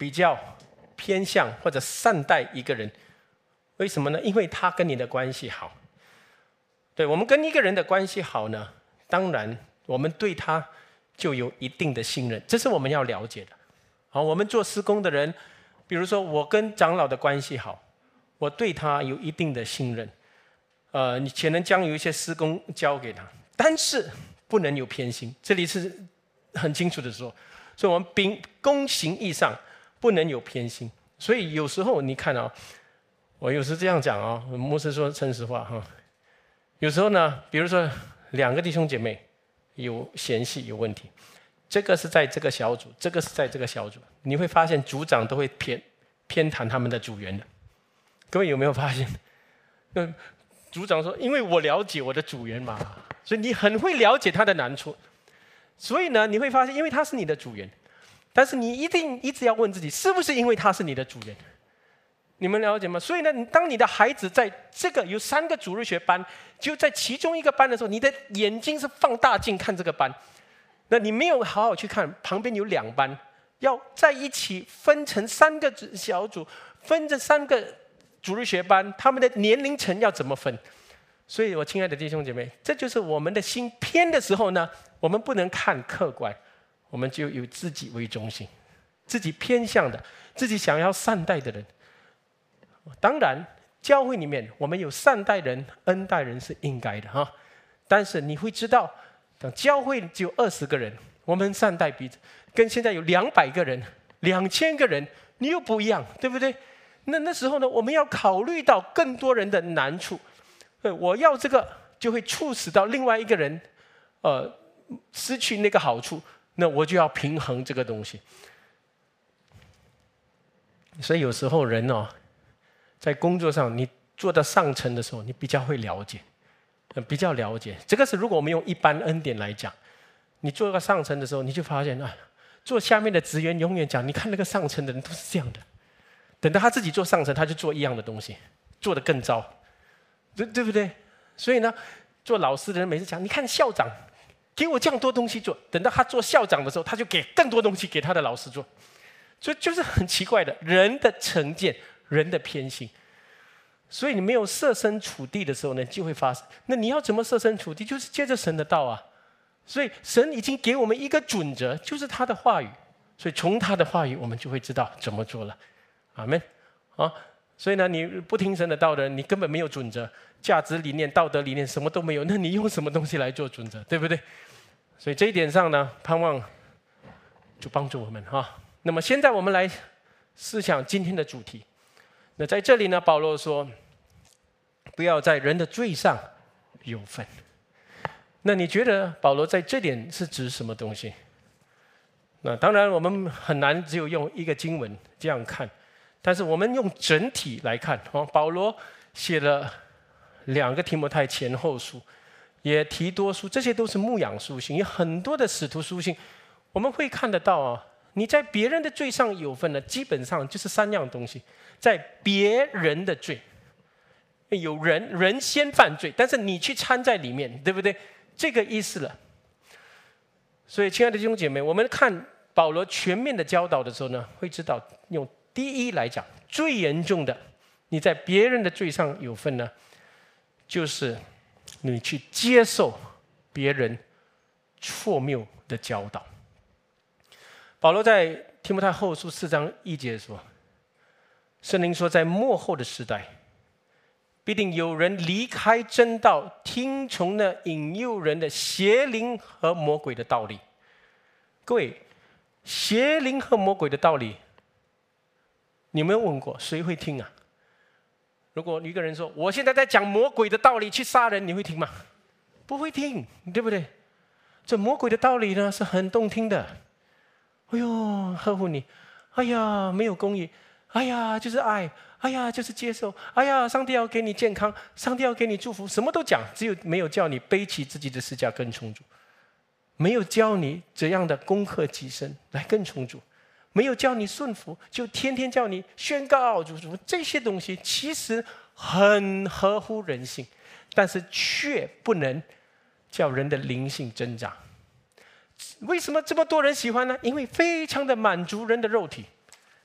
比较偏向或者善待一个人。为什么呢？因为他跟你的关系好。对，我们跟一个人的关系好呢，当然我们对他就有一定的信任，这是我们要了解的。好，我们做施工的人，比如说我跟长老的关系好，我对他有一定的信任，你可能将有一些施工交给他，但是不能有偏心，这里是很清楚的说，所以我们公行义上不能有偏心。所以有时候你看啊，我有时这样讲啊，牧师说诚实话哈。有时候呢，比如说2个弟兄姐妹有嫌隙有问题，这个是在这个小组，这个是在这个小组，你会发现组长都会偏袒他们的组员的。各位有没有发现？组长说：“因为我了解我的组员嘛，所以你很会了解他的难处。所以呢，你会发现，因为他是你的组员，但是你一直要问自己，是不是因为他是你的组员？你们了解吗？所以呢，当你的孩子在这个有3个主日学班，就在其中一个班的时候，你的眼睛是放大镜看这个班，那你没有好好去看旁边有2班，要在一起分成3个小组，分这3个主日学班，他们的年龄层要怎么分？所以我亲爱的弟兄姐妹，这就是我们的心偏的时候呢，我们不能看客观，我们就有自己为中心，自己偏向的，自己想要善待的人。当然，教会里面我们有善待人、恩待人是应该的哈。但是你会知道，等教会只有20个人，我们善待彼此，跟现在有200个人、2000个人，你又不一样，对不对？那时候呢，我们要考虑到更多人的难处。我要这个，就会促使到另外一个人，失去那个好处，那我就要平衡这个东西。所以有时候人哦，在工作上你做到上层的时候，你比较会了解，比较了解。这个是如果我们用一般恩典来讲，你做到上层的时候，你就发现啊，做下面的职员永远讲，你看那个上层的人都是这样的。等到他自己做上层，他就做一样的东西，做得更糟，对不对？所以呢，做老师的人每次讲，你看校长给我这样多东西做，等到他做校长的时候，他就给更多东西给他的老师做，所以就是很奇怪的，人的成见，人的偏心。所以你没有设身处地的时候呢，就会发生。那你要怎么设身处地？就是借着神的道啊。所以神已经给我们一个准则，就是他的话语。所以从他的话语，我们就会知道怎么做了。阿们啊！所以呢，你不听神的道的人，你根本没有准则、价值理念、道德理念，什么都没有。那你用什么东西来做准则，对不对？所以这一点上呢，盼望就帮助我们哈。那么现在我们来思想今天的主题。那在这里呢，保罗说，不要在人的罪上有份。那你觉得保罗在这点是指什么东西？那当然我们很难只有用一个经文这样看。但是我们用整体来看，保罗写了2个提摩太前后书，也提多书，这些都是牧养书信，有很多的使徒书信，我们会看得到啊。你在别人的罪上有份呢，基本上就是3样东西，在别人的罪，有人先犯罪，但是你去掺在里面，对不对？这个意思了。所以，亲爱的弟兄姐妹，我们看保罗全面的教导的时候呢，会知道用第一来讲，最严重的，你在别人的罪上有份呢，就是你去接受别人错谬的教导。保罗在提摩太后书4章1节说，圣灵说，在末后的时代，必定有人离开真道，听从那引诱人的邪灵和魔鬼的道理。各位，邪灵和魔鬼的道理，你有没有问过谁会听啊？如果一个人说我现在在讲魔鬼的道理去杀人，你会听吗？不会听，对不对？这魔鬼的道理呢是很动听的，哎呦呵护你，哎呀没有公义，哎呀就是爱，哎呀就是接受，哎呀上帝要给你健康，上帝要给你祝福，什么都讲，只有没有叫你背起自己的十字架跟从主，没有教你怎样的攻克己身来跟从主，没有叫你顺服，就天天叫你宣告主，这些东西其实很合乎人性，但是却不能叫人的灵性增长。为什么这么多人喜欢呢？因为非常的满足人的肉体，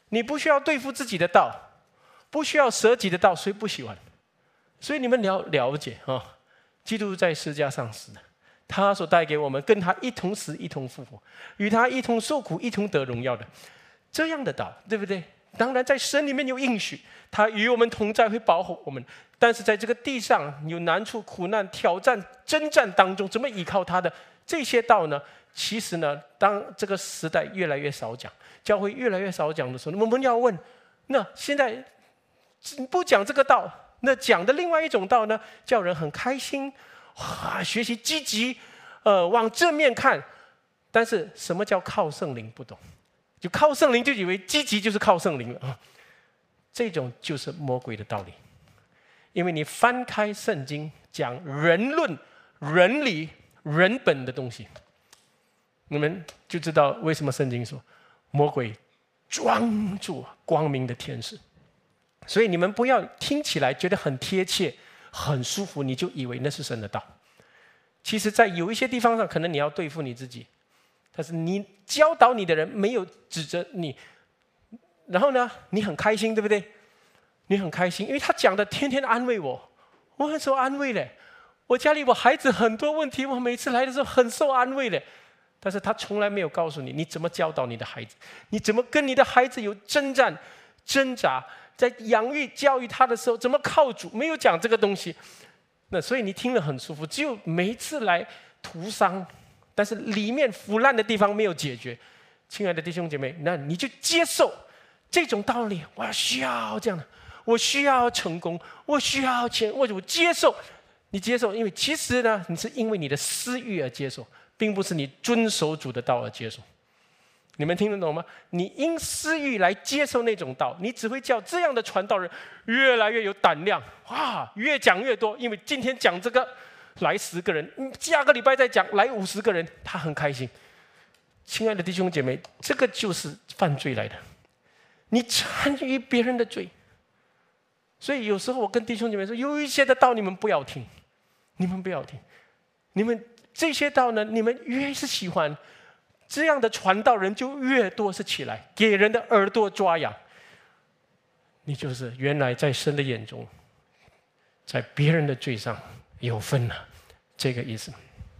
你不需要对付自己的道，不需要舍己的道，谁不喜欢？所以你们了解啊，基督在十字架上死的，他所带给我们跟他一同死、一同复活，与他一同受苦、一同得荣耀的这样的道，对不对？当然，在神里面有应许，他与我们同在，会保护我们。但是在这个地上有难处、苦难、挑战、征战当中，怎么依靠他的这些道呢？其实呢，当这个时代越来越少讲，教会越来越少讲的时候，我们要问：那现在不讲这个道，那讲的另外一种道呢，叫人很开心，学习积极，往正面看。但是什么叫靠圣灵？不懂，就靠圣灵就以为积极就是靠圣灵了啊！这种就是魔鬼的道理。因为你翻开圣经，讲人论、人理、人本的东西，你们就知道为什么圣经说魔鬼装作光明的天使。所以你们不要听起来觉得很贴切、很舒服，你就以为那是神的道。其实在有一些地方上，可能你要对付你自己，但是你教导你的人没有指责你，然后呢，你很开心，对不对？你很开心，因为他讲的天天安慰我，我很受安慰嘞。我家里我孩子很多问题，我每次来的时候很受安慰嘞。但是他从来没有告诉你，你怎么教导你的孩子，你怎么跟你的孩子有征战、挣扎，在养育、教育他的时候怎么靠主，没有讲这个东西。那所以你听了很舒服，只有每一次来徒伤，但是里面腐烂的地方没有解决。亲爱的弟兄姐妹，那你就接受这种道理，我需要这样的。我需要成功，我需要钱，我接受。你接受，因为其实呢，你是因为你的私欲而接受，并不是你遵守主的道而接受。你们听得懂吗？你因私欲来接受那种道，你只会叫这样的传道人越来越有胆量，越讲越多。因为今天讲这个来10个人，下个礼拜再讲来50个人，他很开心。亲爱的弟兄姐妹，这个就是犯罪来的，你参与别人的罪。所以有时候我跟弟兄姐妹说，有一些的道你们不要听，你们不要听，你们这些道呢，你们越是喜欢，这样的传道人就越多是起来，给人的耳朵抓痒。你就是原来在神的眼中，在别人的罪上有份了，这个意思。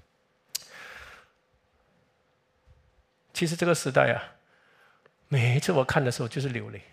其实这个时代啊，每一次我看的时候就是流泪。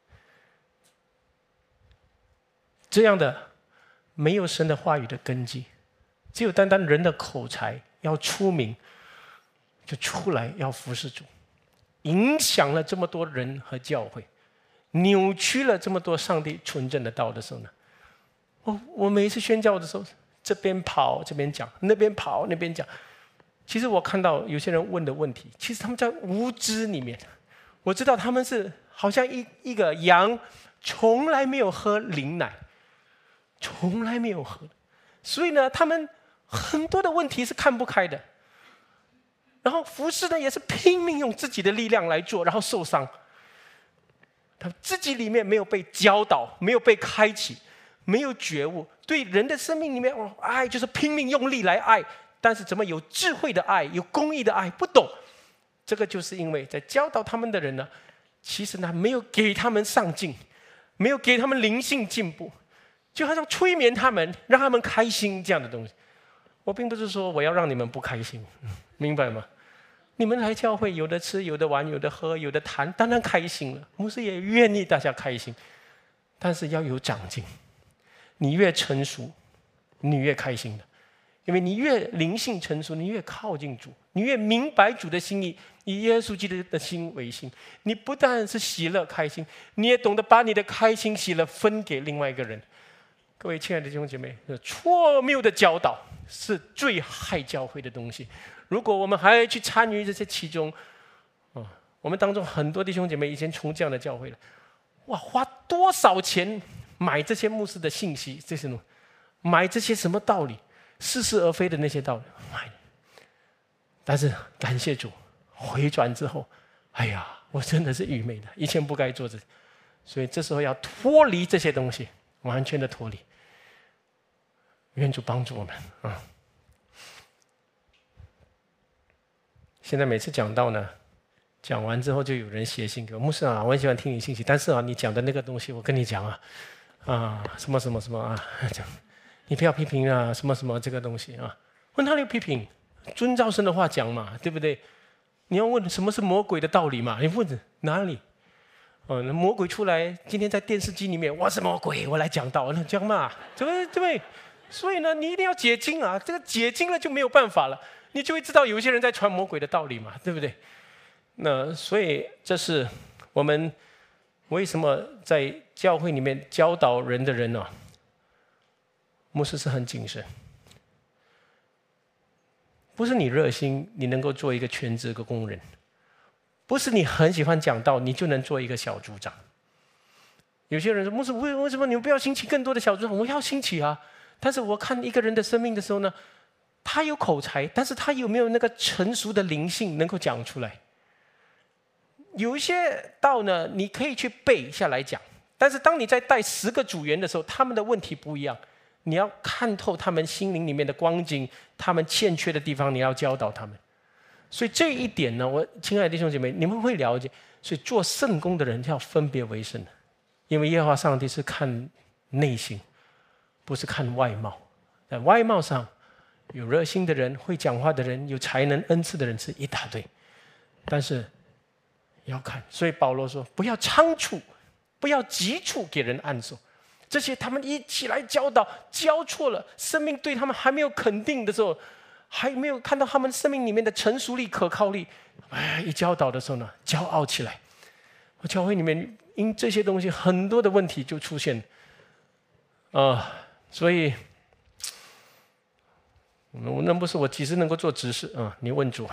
这样的没有神的话语的根基，只有单单人的口才要出名，就出来要服侍主，影响了这么多人和教会，扭曲了这么多上帝纯正的道的时候呢，我每一次宣教的时候，这边跑这边讲，那边跑那边讲。其实我看到有些人问的问题，其实他们在无知里面，我知道他们是好像一个羊，从来没有喝灵奶。从来没有喝，所以呢，他们很多的问题是看不开的。然后服侍呢，也是拼命用自己的力量来做，然后受伤。他自己里面没有被教导，没有被开启，没有觉悟，对人的生命里面，爱就是拼命用力来爱，但是怎么有智慧的爱，有公义的爱，不懂。这个就是因为在教导他们的人呢，其实呢，没有给他们上进，没有给他们灵性进步。就好像催眠他们，让他们开心这样的东西。我并不是说我要让你们不开心，明白吗？你们来教会，有的吃，有的玩，有的喝，有的谈，当然开心了。牧师也愿意大家开心，但是要有长进。你越成熟，你越开心的，因为你越灵性成熟，你越靠近主，你越明白主的心意，以耶稣基督的心为心。你不但是喜乐开心，你也懂得把你的开心喜乐分给另外一个人。各位亲爱的弟兄姐妹，错谬的教导是最害教会的东西。如果我们还去参与这些其中，我们当中很多弟兄姐妹以前从这样的教会了，花多少钱买这些牧师的信息，这些买这些什么道理，似是而非的那些道理买。但是感谢主，回转之后，我真的是愚昧的，以前不该做这，所以这时候要脱离这些东西，完全的脱离。愿主帮助我们啊！现在每次讲到呢， 讲完之后就有人写信给我，牧师啊，我很喜欢听你信息，但是啊，你讲的那个东西，我跟你讲什么什么什么啊，讲你不要批评啊，什么什么这个东西啊，问他有批评，遵照神的话讲嘛，对不对？你要问什么是魔鬼的道理嘛？你问哪里？那魔鬼出来，今天在电视机里面，我是魔鬼，我来讲道，那讲嘛，对不对？所以呢，你一定要解经啊，这个解经了就没有办法了，你就会知道有一些人在传魔鬼的道理嘛，对不对？那所以这是我们为什么在教会里面教导人的人呢？牧师是很谨慎，不是你热心你能够做一个全职的工人，不是你很喜欢讲道你就能做一个小组长。有些人说牧师为什么你们不要兴起更多的小组长？我要兴起啊！但是我看一个人的生命的时候呢，他有口才，但是他有没有那个成熟的灵性能够讲出来？有一些道呢，你可以去背下来讲，但是当你在带10个组员的时候，他们的问题不一样，你要看透他们心灵里面的光景，他们欠缺的地方，你要教导他们。所以这一点呢，我亲爱的弟兄姐妹，你们会了解。所以做圣工的人要分别为圣，因为耶和华上帝是看内心，不是看外貌。在外貌上，有热心的人、会讲话的人、有才能、恩赐的人是一大堆，但是要看。所以保罗说，不要仓促，不要急促给人按手。这些他们一起来教导，教错了，生命对他们还没有肯定的时候，还没有看到他们生命里面的成熟力、可靠力，一教导的时候呢，骄傲起来。我教会里面因这些东西很多的问题就出现所以那不是我几时能够做执事你问主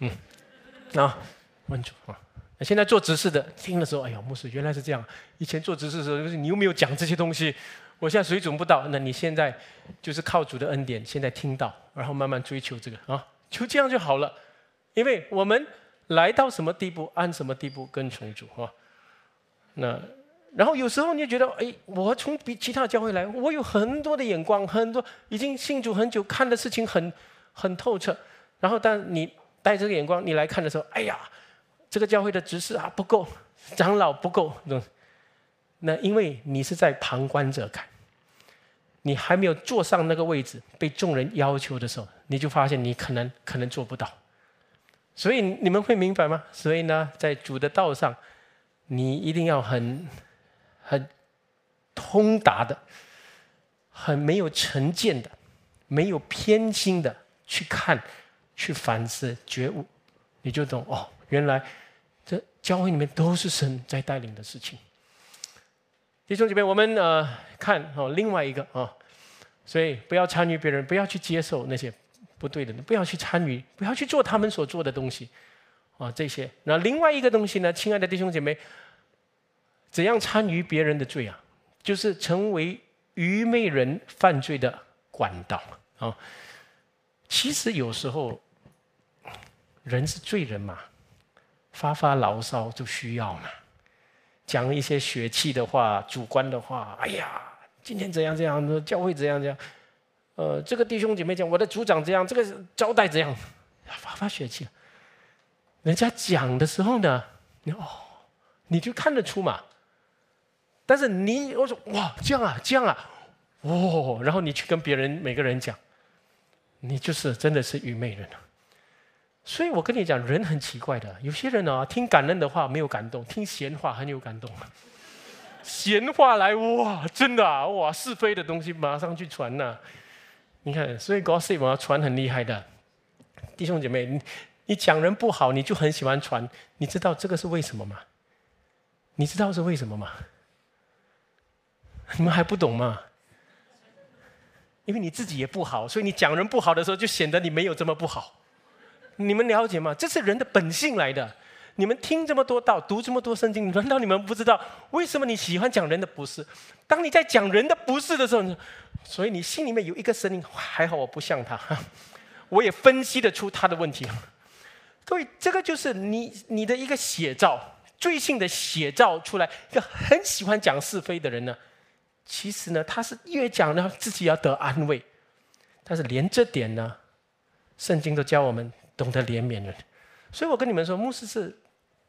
问主现在做执事的听的时候，哎呀，牧师原来是这样。以前做执事的时候，就是你又没有讲这些东西，我现在水准不到。那你现在就是靠主的恩典，现在听到，然后慢慢追求这个就这样就好了。因为我们来到什么地步，按什么地步跟从主那然后有时候你就觉得，我从比其他教会来，我有很多的眼光，很多已经信主很久，看的事情很透彻。然后但你带这个眼光，你来看的时候，哎呀。这个教会的执事不够，长老不够，那因为你是在旁观者看，你还没有坐上那个位置，被众人要求的时候，你就发现你可能做不到。所以你们会明白吗？所以呢，在主的道上，你一定要很通达的，很没有成见的，没有偏心的去看、去反思、觉悟，你就懂原来。这教会里面都是神在带领的事情。弟兄姐妹，我们看另外一个所以不要参与别人，不要去接受那些不对的，不要去参与，不要去做他们所做的东西这些。那另外一个东西呢，亲爱的弟兄姐妹，怎样参与别人的罪就是成为愚昧人犯罪的管道其实有时候人是罪人嘛。发牢骚就需要嘛，讲一些血气的话、主观的话。哎呀，今天怎样怎样，教会怎样怎样，这个弟兄姐妹讲，我的组长这样，这个招待怎样，发血气。人家讲的时候呢，你就看得出嘛。但是我说哇，这样啊，然后你去跟每个人讲，你就是真的是愚昧人所以我跟你讲，人很奇怪的。有些人听感恩的话没有感动，听闲话很有感动。闲话来，哇，真的哇，是非的东西马上去传你看，所以 gossip 传很厉害的。弟兄姐妹，你讲人不好，你就很喜欢传。你知道这个是为什么吗？你知道是为什么吗？你们还不懂吗？因为你自己也不好，所以你讲人不好的时候，就显得你没有这么不好。你们了解吗？这是人的本性来的。你们听这么多道，读这么多圣经，难道你们不知道为什么你喜欢讲人的不是？当你在讲人的不是的时候，所以你心里面有一个声音，还好我不像他，我也分析得出他的问题。各位，这个就是你的一个写照，罪性的写照出来。一个很喜欢讲是非的人呢，其实呢，他是越讲呢，自己要得安慰，但是连这点呢，圣经都教我们懂得怜悯人。所以我跟你们说，牧师是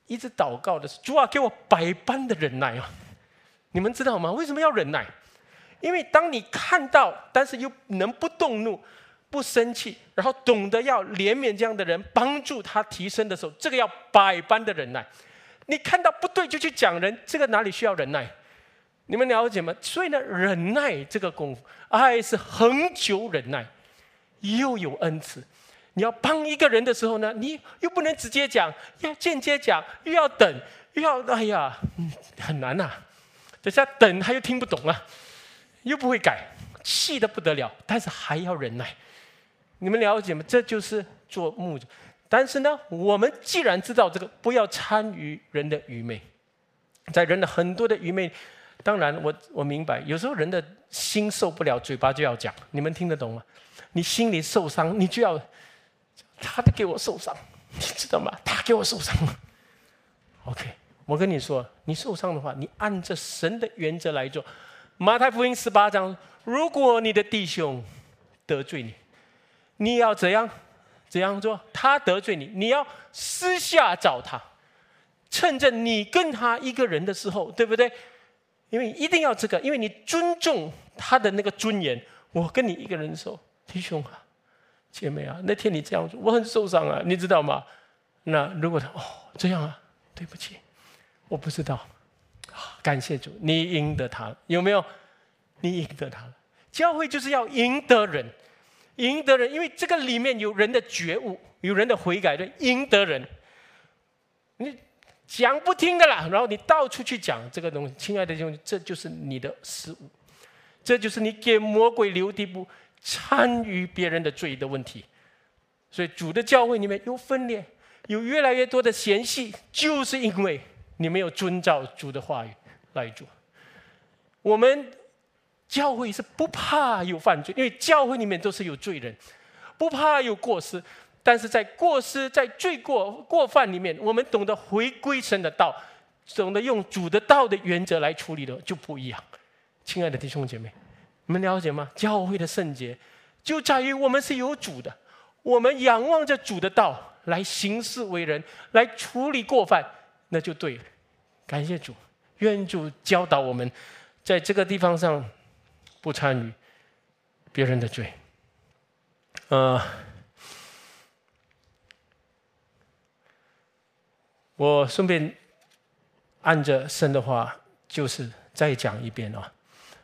一直祷告的是主啊，给我百般的忍耐啊！你们知道吗？为什么要忍耐？因为当你看到，但是又能不动怒、不生气，然后懂得要怜悯这样的人，帮助他提升的时候，这个要百般的忍耐。你看到不对就去讲人，这个哪里需要忍耐？你们了解吗？所以呢，忍耐这个功夫，爱是恒久忍耐，又有恩慈。你要帮一个人的时候呢，你又不能直接讲，要间接讲，又要等，又要很难啊。等下等他又听不懂啊，又不会改，气得不得了，但是还要忍耐。你们了解吗？这就是做牧者。但是呢，我们既然知道这个，不要参与人的愚昧，在人的很多的愚昧，当然我明白，有时候人的心受不了，嘴巴就要讲，你们听得懂吗？你心里受伤，你就要。他给我受伤，你知道吗？他给我受伤了。OK， 我跟你说，你受伤的话，你按着神的原则来做。马太福音18章，如果你的弟兄得罪你，你要怎样做？他得罪你，你要私下找他，趁着你跟他一个人的时候，对不对？因为一定要这个，因为你尊重他的那个尊严。我跟你一个人的时候，弟兄啊。姐妹啊，那天你这样说，我很受伤啊，你知道吗？那如果他这样啊，对不起，我不知道，感谢主，你赢得他了，有没有？你赢得他了。教会就是要赢得人，赢得人，因为这个里面有人的觉悟，有人的悔改，对，赢得人。你讲不听的啦，然后你到处去讲这个东西，亲爱的弟兄，这就是你的失误，这就是你给魔鬼留地步。参与别人的罪的问题，所以主的教会里面有分裂，有越来越多的嫌隙，就是因为你没有遵照主的话语来做。我们教会是不怕有犯罪，因为教会里面都是有罪人，不怕有过失，但是在过失、在罪过犯里面，我们懂得回归神的道，懂得用主的道的原则来处理的就不一样。亲爱的弟兄姐妹，你们了解吗？教会的圣洁就在于我们是有主的，我们仰望着主的道来行事为人，来处理过犯，那就对了。感谢主，愿主教导我们，在这个地方上不参与别人的罪。我顺便按着神的话，就是再讲一遍啊。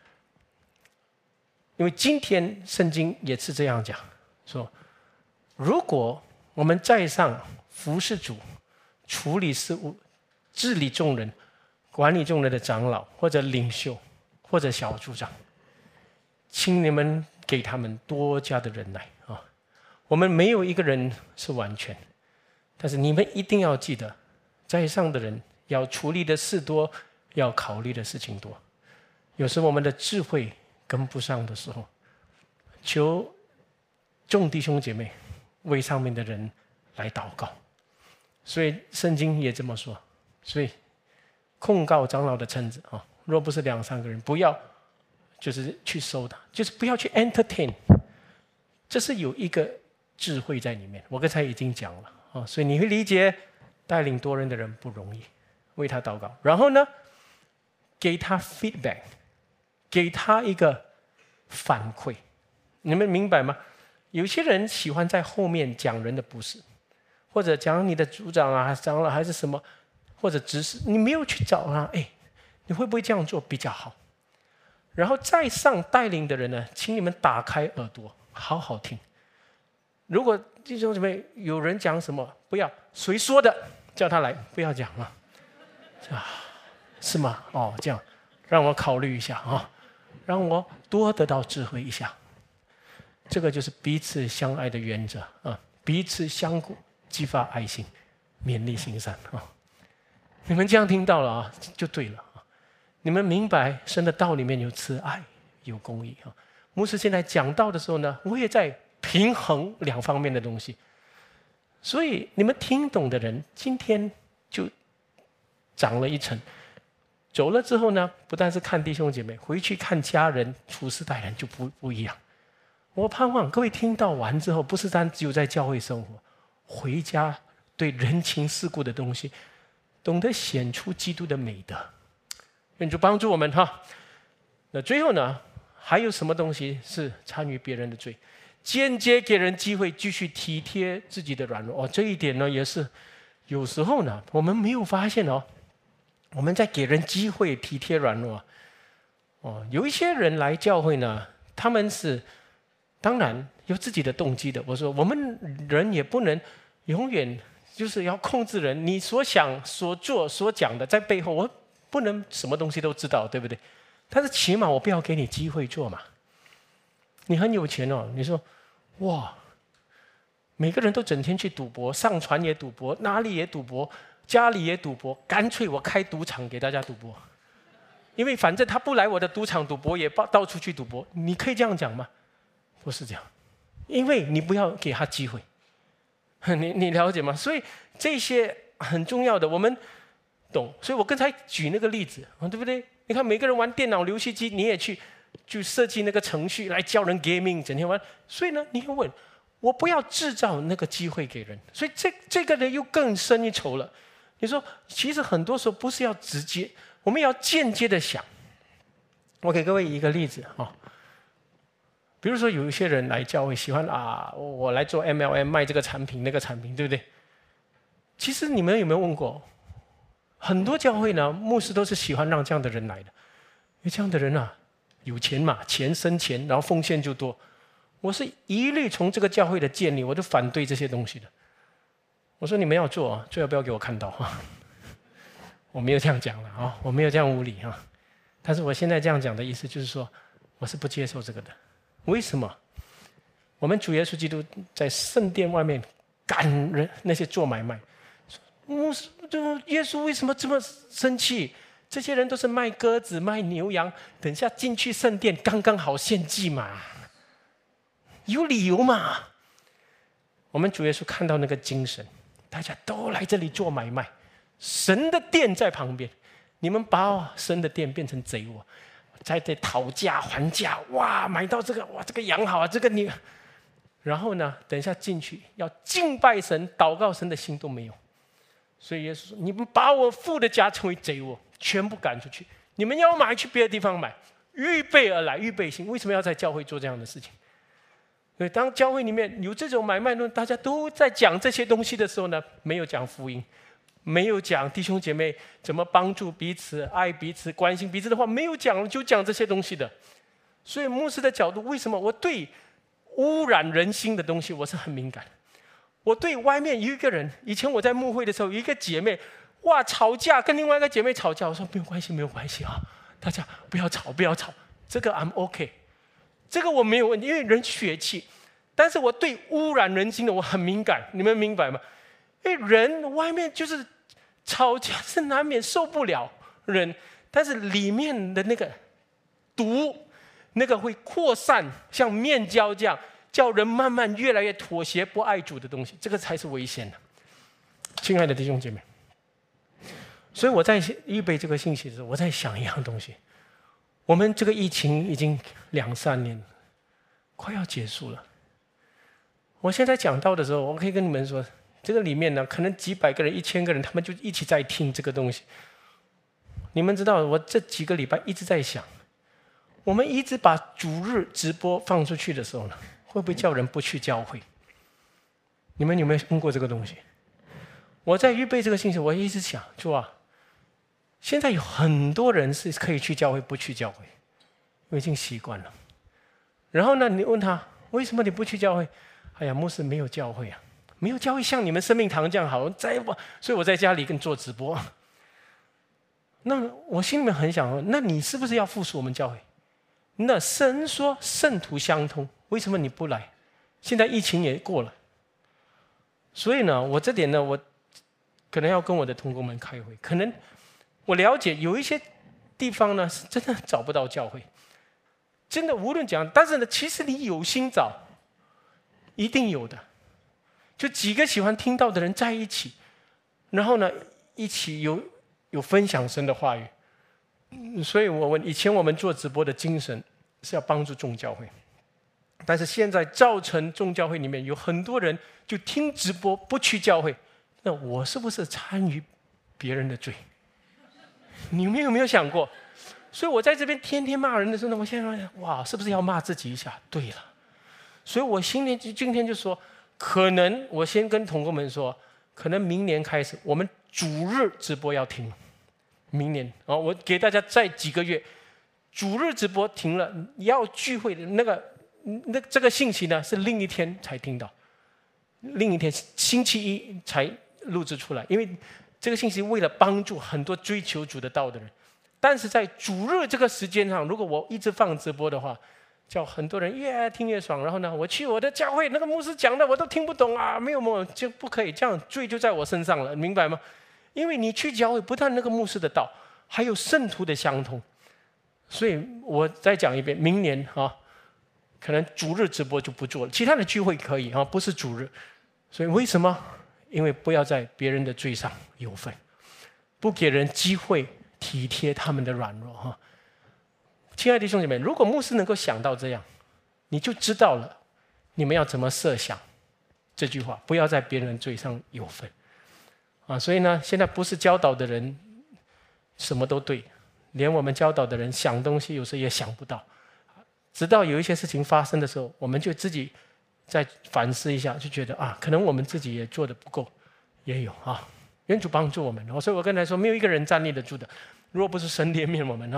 因为今天圣经也是这样讲，说如果我们在上服侍主、处理事务、治理众人、管理众人的长老或者领袖或者小组长，请你们给他们多加的忍耐啊！我们没有一个人是完全，但是你们一定要记得，在上的人要处理的事多，要考虑的事情多。有时我们的智慧跟不上的时候，求众弟兄姐妹为上面的人来祷告。所以圣经也这么说，所以控告长老的臣子啊，若不是2-3个人，不要就是去收他，就是不要去 entertain， 这是有一个智慧在里面。我刚才已经讲了啊，所以你会理解带领多人的人不容易，为他祷告，然后呢，给他 feedback。给他一个反馈，你们明白吗？有些人喜欢在后面讲人的不是，或者讲你的组长啊、长老还是什么，或者指示你没有去找他，你会不会这样做比较好？然后在上带领的人呢，请你们打开耳朵，好好听。如果弟兄姊妹有人讲什么，不要谁说的，叫他来，不要讲啊，是吗？这样让我考虑一下啊。让我多得到智慧一下，这个就是彼此相爱的原则啊！彼此相顾，激发爱心，勉励行善啊！你们这样听到了啊，就对了啊！你们明白神的道里面有慈爱，有公义啊！牧师现在讲道的时候呢，我也在平衡2方面的东西，所以你们听懂的人，今天就长了一层。走了之后呢，不但是看弟兄姐妹，回去看家人、处事待人就不一样。我盼望各位听到完之后，不是只有在教会生活，回家对人情世故的东西懂得显出基督的美德。愿主帮助我们哈。那最后呢，还有什么东西是参与别人的罪？间接给人机会继续体贴自己的软弱。这一点呢，也是有时候呢，我们没有发现我们在给人机会体贴软弱。有一些人来教会呢，他们是当然有自己的动机的。我说我们人也不能永远就是要控制人，你所想、所做、所讲的，在背后我不能什么东西都知道，对不对？但是起码我不要给你机会做嘛。你很有钱你说哇，每个人都整天去赌博，上船也赌博，哪里也赌博，家里也赌博，干脆我开赌场给大家赌博，因为反正他不来我的赌场赌博，也到处去赌博。你可以这样讲吗？不是这样，因为你不要给他机会。你了解吗？所以这些很重要的，我们懂。所以我刚才举那个例子，对不对？你看每个人玩电脑游戏机，你也去设计那个程序来教人 gaming， 整天玩。所以呢，你要问我不要制造那个机会给人。所以这个呢又更深一筹了。你说其实很多时候不是要直接，我们要间接的想。我给各位一个例子比如说有一些人来教会喜欢我来做 MLM 卖这个产品那个产品，对不对？其实你们有没有问过，很多教会呢，牧师都是喜欢让这样的人来的，因为这样的人有钱嘛，钱生钱，然后奉献就多。我是一律从这个教会的建立，我就反对这些东西的。我说你们要做最好不要给我看到我没有这样讲了我没有这样无理但是我现在这样讲的意思就是说，我是不接受这个的。为什么？我们主耶稣基督在圣殿外面赶人那些做买卖，耶稣为什么这么生气？这些人都是卖鸽子卖牛羊，等下进去圣殿刚刚好献祭嘛，有理由嘛。我们主耶稣看到那个精神，大家都来这里做买卖，神的殿在旁边，你们把神的殿变成贼窝，在这讨价还价，哇，买到这个，哇，这个羊好这个你，然后呢，等一下进去要敬拜神、祷告神的心都没有。所以耶稣说：“你们把我父的家成为贼窝，全部赶出去。你们要买去别的地方买，预备而来，预备心。为什么要在教会做这样的事情？所以当教会里面有这种买卖论，大家都在讲这些东西的时候呢，没有讲福音。”没有讲弟兄姐妹怎么帮助彼此、爱彼此、关心彼此的话，没有讲，就讲这些东西的。所以牧师的角度，为什么我对污染人心的东西我是很敏感？我对外面有一个人，以前我在牧会的时候，有一个姐妹，吵架跟另外一个姐妹吵架，我说没有关系，没有关系大家不要吵，不要吵，这个 I'm OK， 这个我没有问题，因为人血气。但是我对污染人心的我很敏感，你们明白吗？因为人外面就是吵架是难免受不了人，但是里面的那个毒，那个会扩散，像面胶这样，叫人慢慢越来越妥协不爱主的东西，这个才是危险的。亲爱的弟兄姐妹，所以我在预备这个信息的时候，我在想一样东西：我们这个疫情已经2-3年，快要结束了。我现在讲到的时候，我可以跟你们说。这个里面呢，可能几百个人、1000个人，他们就一起在听这个东西。你们知道，我这几个礼拜一直在想，我们一直把主日直播放出去的时候呢，会不会叫人不去教会？你们有没有问过这个东西？我在预备这个信息，我一直想，现在有很多人是可以去教会，不去教会，我已经习惯了。然后呢，你问他为什么你不去教会？哎呀，牧师没有教会没有教会像你们生命堂这样好，所以我在家里跟做直播。那我心里面很想问，那你是不是要附属我们教会？那神说圣徒相通，为什么你不来？现在疫情也过了，所以呢，我这点呢，我可能要跟我的同工们开会。可能我了解有一些地方呢，是真的找不到教会，真的无论讲，但是呢，其实你有心找，一定有的。就几个喜欢听到的人在一起，然后呢，一起有分享神的话语。所以以前我们做直播的精神是要帮助众教会，但是现在造成众教会里面有很多人就听直播不去教会，那我是不是参与别人的罪。你们有没有想过？所以我在这边天天骂人的时候呢，我现在哇，是不是要骂自己一下？对了，所以我今天就说，可能我先跟同工们说，可能明年开始我们主日直播要停，明年我给大家再几个月，主日直播停了，要聚会的这个信息呢是另一天才听到，另一天星期一才录制出来，因为这个信息为了帮助很多追求主的道的人。但是在主日这个时间上，如果我一直放直播的话，叫很多人越听越爽。然后呢，我去我的教会，那个牧师讲的我都听不懂啊，没有就不可以，这样罪就在我身上了，明白吗？因为你去教会，不但那个牧师的道，还有圣徒的相通。所以我再讲一遍，明年可能主日直播就不做了，其他的聚会可以不是主日。所以为什么？因为不要在别人的罪上有份，不给人机会体贴他们的软弱亲爱的弟兄姐妹，如果牧师能够想到这样，你就知道了你们要怎么设想这句话，不要在别人罪上有份所以呢，现在不是教导的人什么都对，连我们教导的人想东西有时候也想不到，直到有一些事情发生的时候，我们就自己再反思一下，就觉得可能我们自己也做得不够，也有愿主帮助我们所以我刚才说，没有一个人站立得住的，若不是神怜悯我们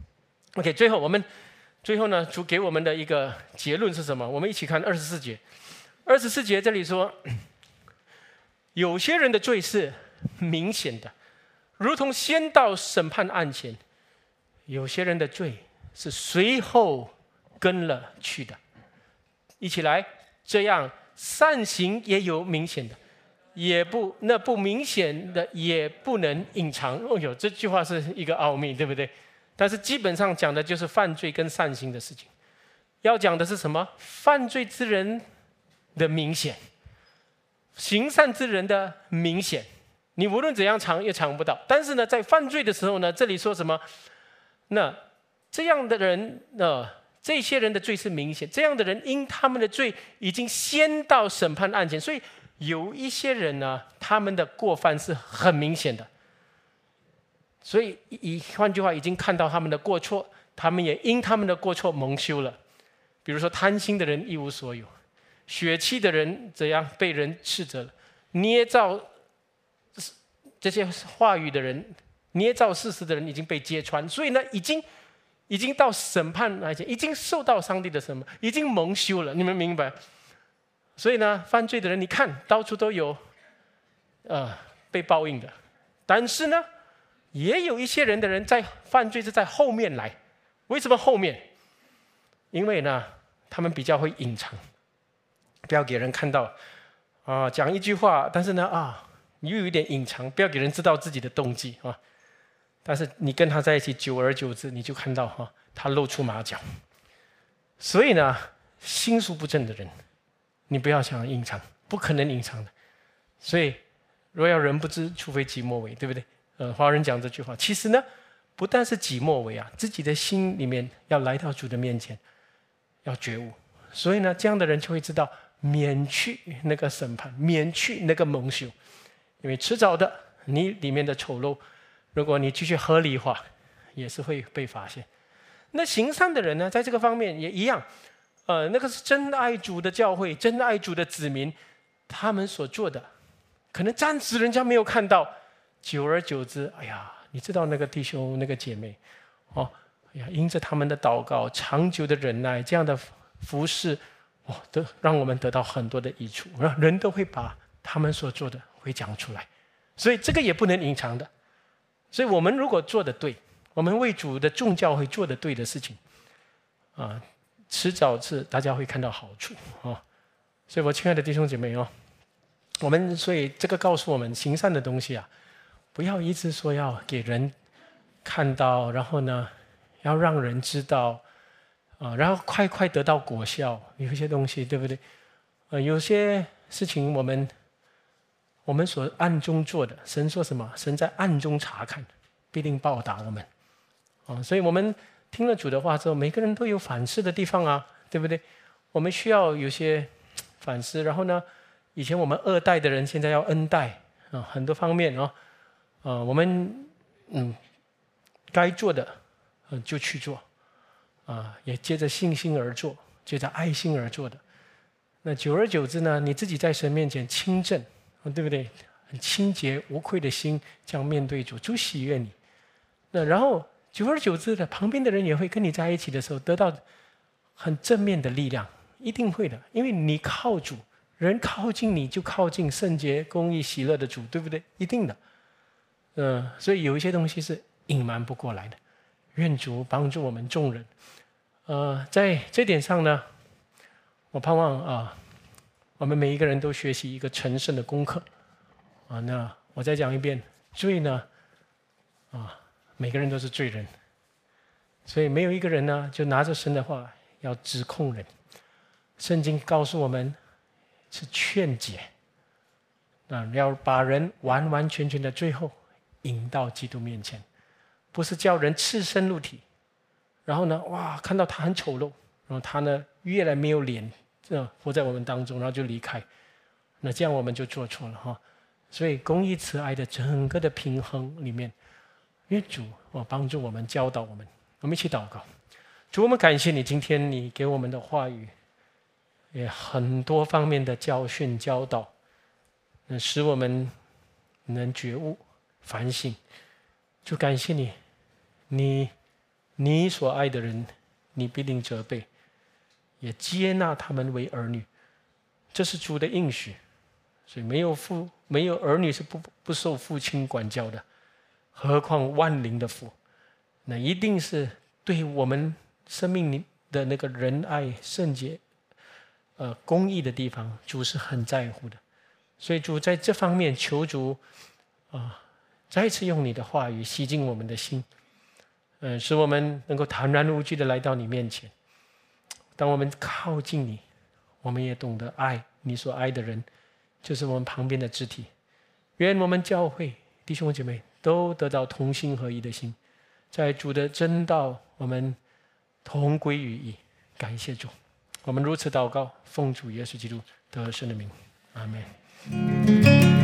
OK， 最后呢，主给我们的一个结论是什么？我们一起看24节。24节这里说，有些人的罪是明显的，如同先到审判案前；有些人的罪是随后跟了去的。一起来，这样善行也有明显的，那不明显的也不能隐藏。这句话是一个奥秘，对不对？但是基本上讲的就是犯罪跟善行的事情。要讲的是什么？犯罪之人的明显，行善之人的明显。你无论怎样藏也藏不到。但是呢，在犯罪的时候呢，这里说什么？那这样的人这些人的罪是明显，这样的人因他们的罪已经先到审判案前，所以有一些人呢，他们的过犯是很明显的。所以换句话，已经看到他们的过错，他们也因他们的过错蒙羞了。比如说贪心的人一无所有，血气的人怎样被人斥责了，捏造这些话语的人，捏造事实的人已经被揭穿，所以呢，已经到审判来讲，已经受到上帝的审判，已经蒙羞了。你们明白？所以呢，犯罪的人，你看到处都有被报应的，但是呢，也有一些人的人在犯罪是在后面来。为什么后面？因为呢，他们比较会隐藏，不要给人看到讲一句话，但是呢你又有一点隐藏，不要给人知道自己的动机但是你跟他在一起，久而久之，你就看到他露出马脚。所以呢，心术不正的人，你不要想隐藏，不可能隐藏的。所以若要人不知，除非己莫为，对不对？华人讲这句话，其实呢，不但是己莫为自己的心里面要来到主的面前，要觉悟。所以呢，这样的人就会知道免去那个审判，免去那个蒙羞，因为迟早的，你里面的丑陋，如果你继续合理化，也是会被发现。那行善的人呢，在这个方面也一样，那个是真爱主的教会，真爱主的子民，他们所做的，可能暂时人家没有看到。久而久之，你知道那个弟兄那个姐妹因着他们的祷告，长久的忍耐，这样的服事都让我们得到很多的益处，人都会把他们所做的会讲出来，所以这个也不能隐藏的。所以我们如果做得对，我们为主的众教会做得对的事情迟早是大家会看到好处所以我亲爱的弟兄姐妹所以这个告诉我们，行善的东西不要一直说要给人看到，然后呢，要让人知道然后快得到果效。有一些东西，对不对？有些事情我们所暗中做的，神说什么？神在暗中查看，必定报答我们所以我们听了主的话之后，每个人都有反思的地方对不对？我们需要有些反思。然后呢，以前我们二代的人，现在要恩代很多方面我们该做的就去做，也借着信心而做，借着爱心而做的。那久而久之呢，你自己在神面前清正，对不对？很清洁无愧的心，这样面对主，主喜悦你。那然后久而久之的，旁边的人也会跟你在一起的时候，得到很正面的力量，一定会的，因为你靠主，人靠近你就靠近圣洁、公义、喜乐的主，对不对？一定的。所以有一些东西是隐瞒不过来的。愿主帮助我们众人。在这点上呢，我盼望我们每一个人都学习一个成圣的功课。那我再讲一遍，罪呢，每个人都是罪人，所以没有一个人呢就拿着神的话要指控人。圣经告诉我们是劝解，要把人完完全全的最后引到基督面前，不是叫人赤身露体，然后呢，看到他很丑陋，然后他呢越来没有脸，活在我们当中，然后就离开，那这样我们就做错了哈。所以公义慈爱的整个的平衡里面，愿主帮助我们，教导我们。我们一起祷告。主，我们感谢你，今天你给我们的话语也很多方面的教训教导，使我们能觉悟反省。就感谢你，你所爱的人，你必定责备，也接纳他们为儿女，这是主的应许。所以没有儿女是不受父亲管教的，何况万灵的父，那一定是对我们生命的那个仁爱、圣洁、公义的地方，主是很在乎的。所以主在这方面求主再次用你的话语洗净我们的心，使我们能够坦然无惧的来到你面前。当我们靠近你，我们也懂得爱你所爱的人，就是我们旁边的肢体。愿我们教会弟兄姐妹都得到同心合一的心，在主的真道我们同归于一。感谢主，我们如此祷告，奉主耶稣基督得胜的名，阿们。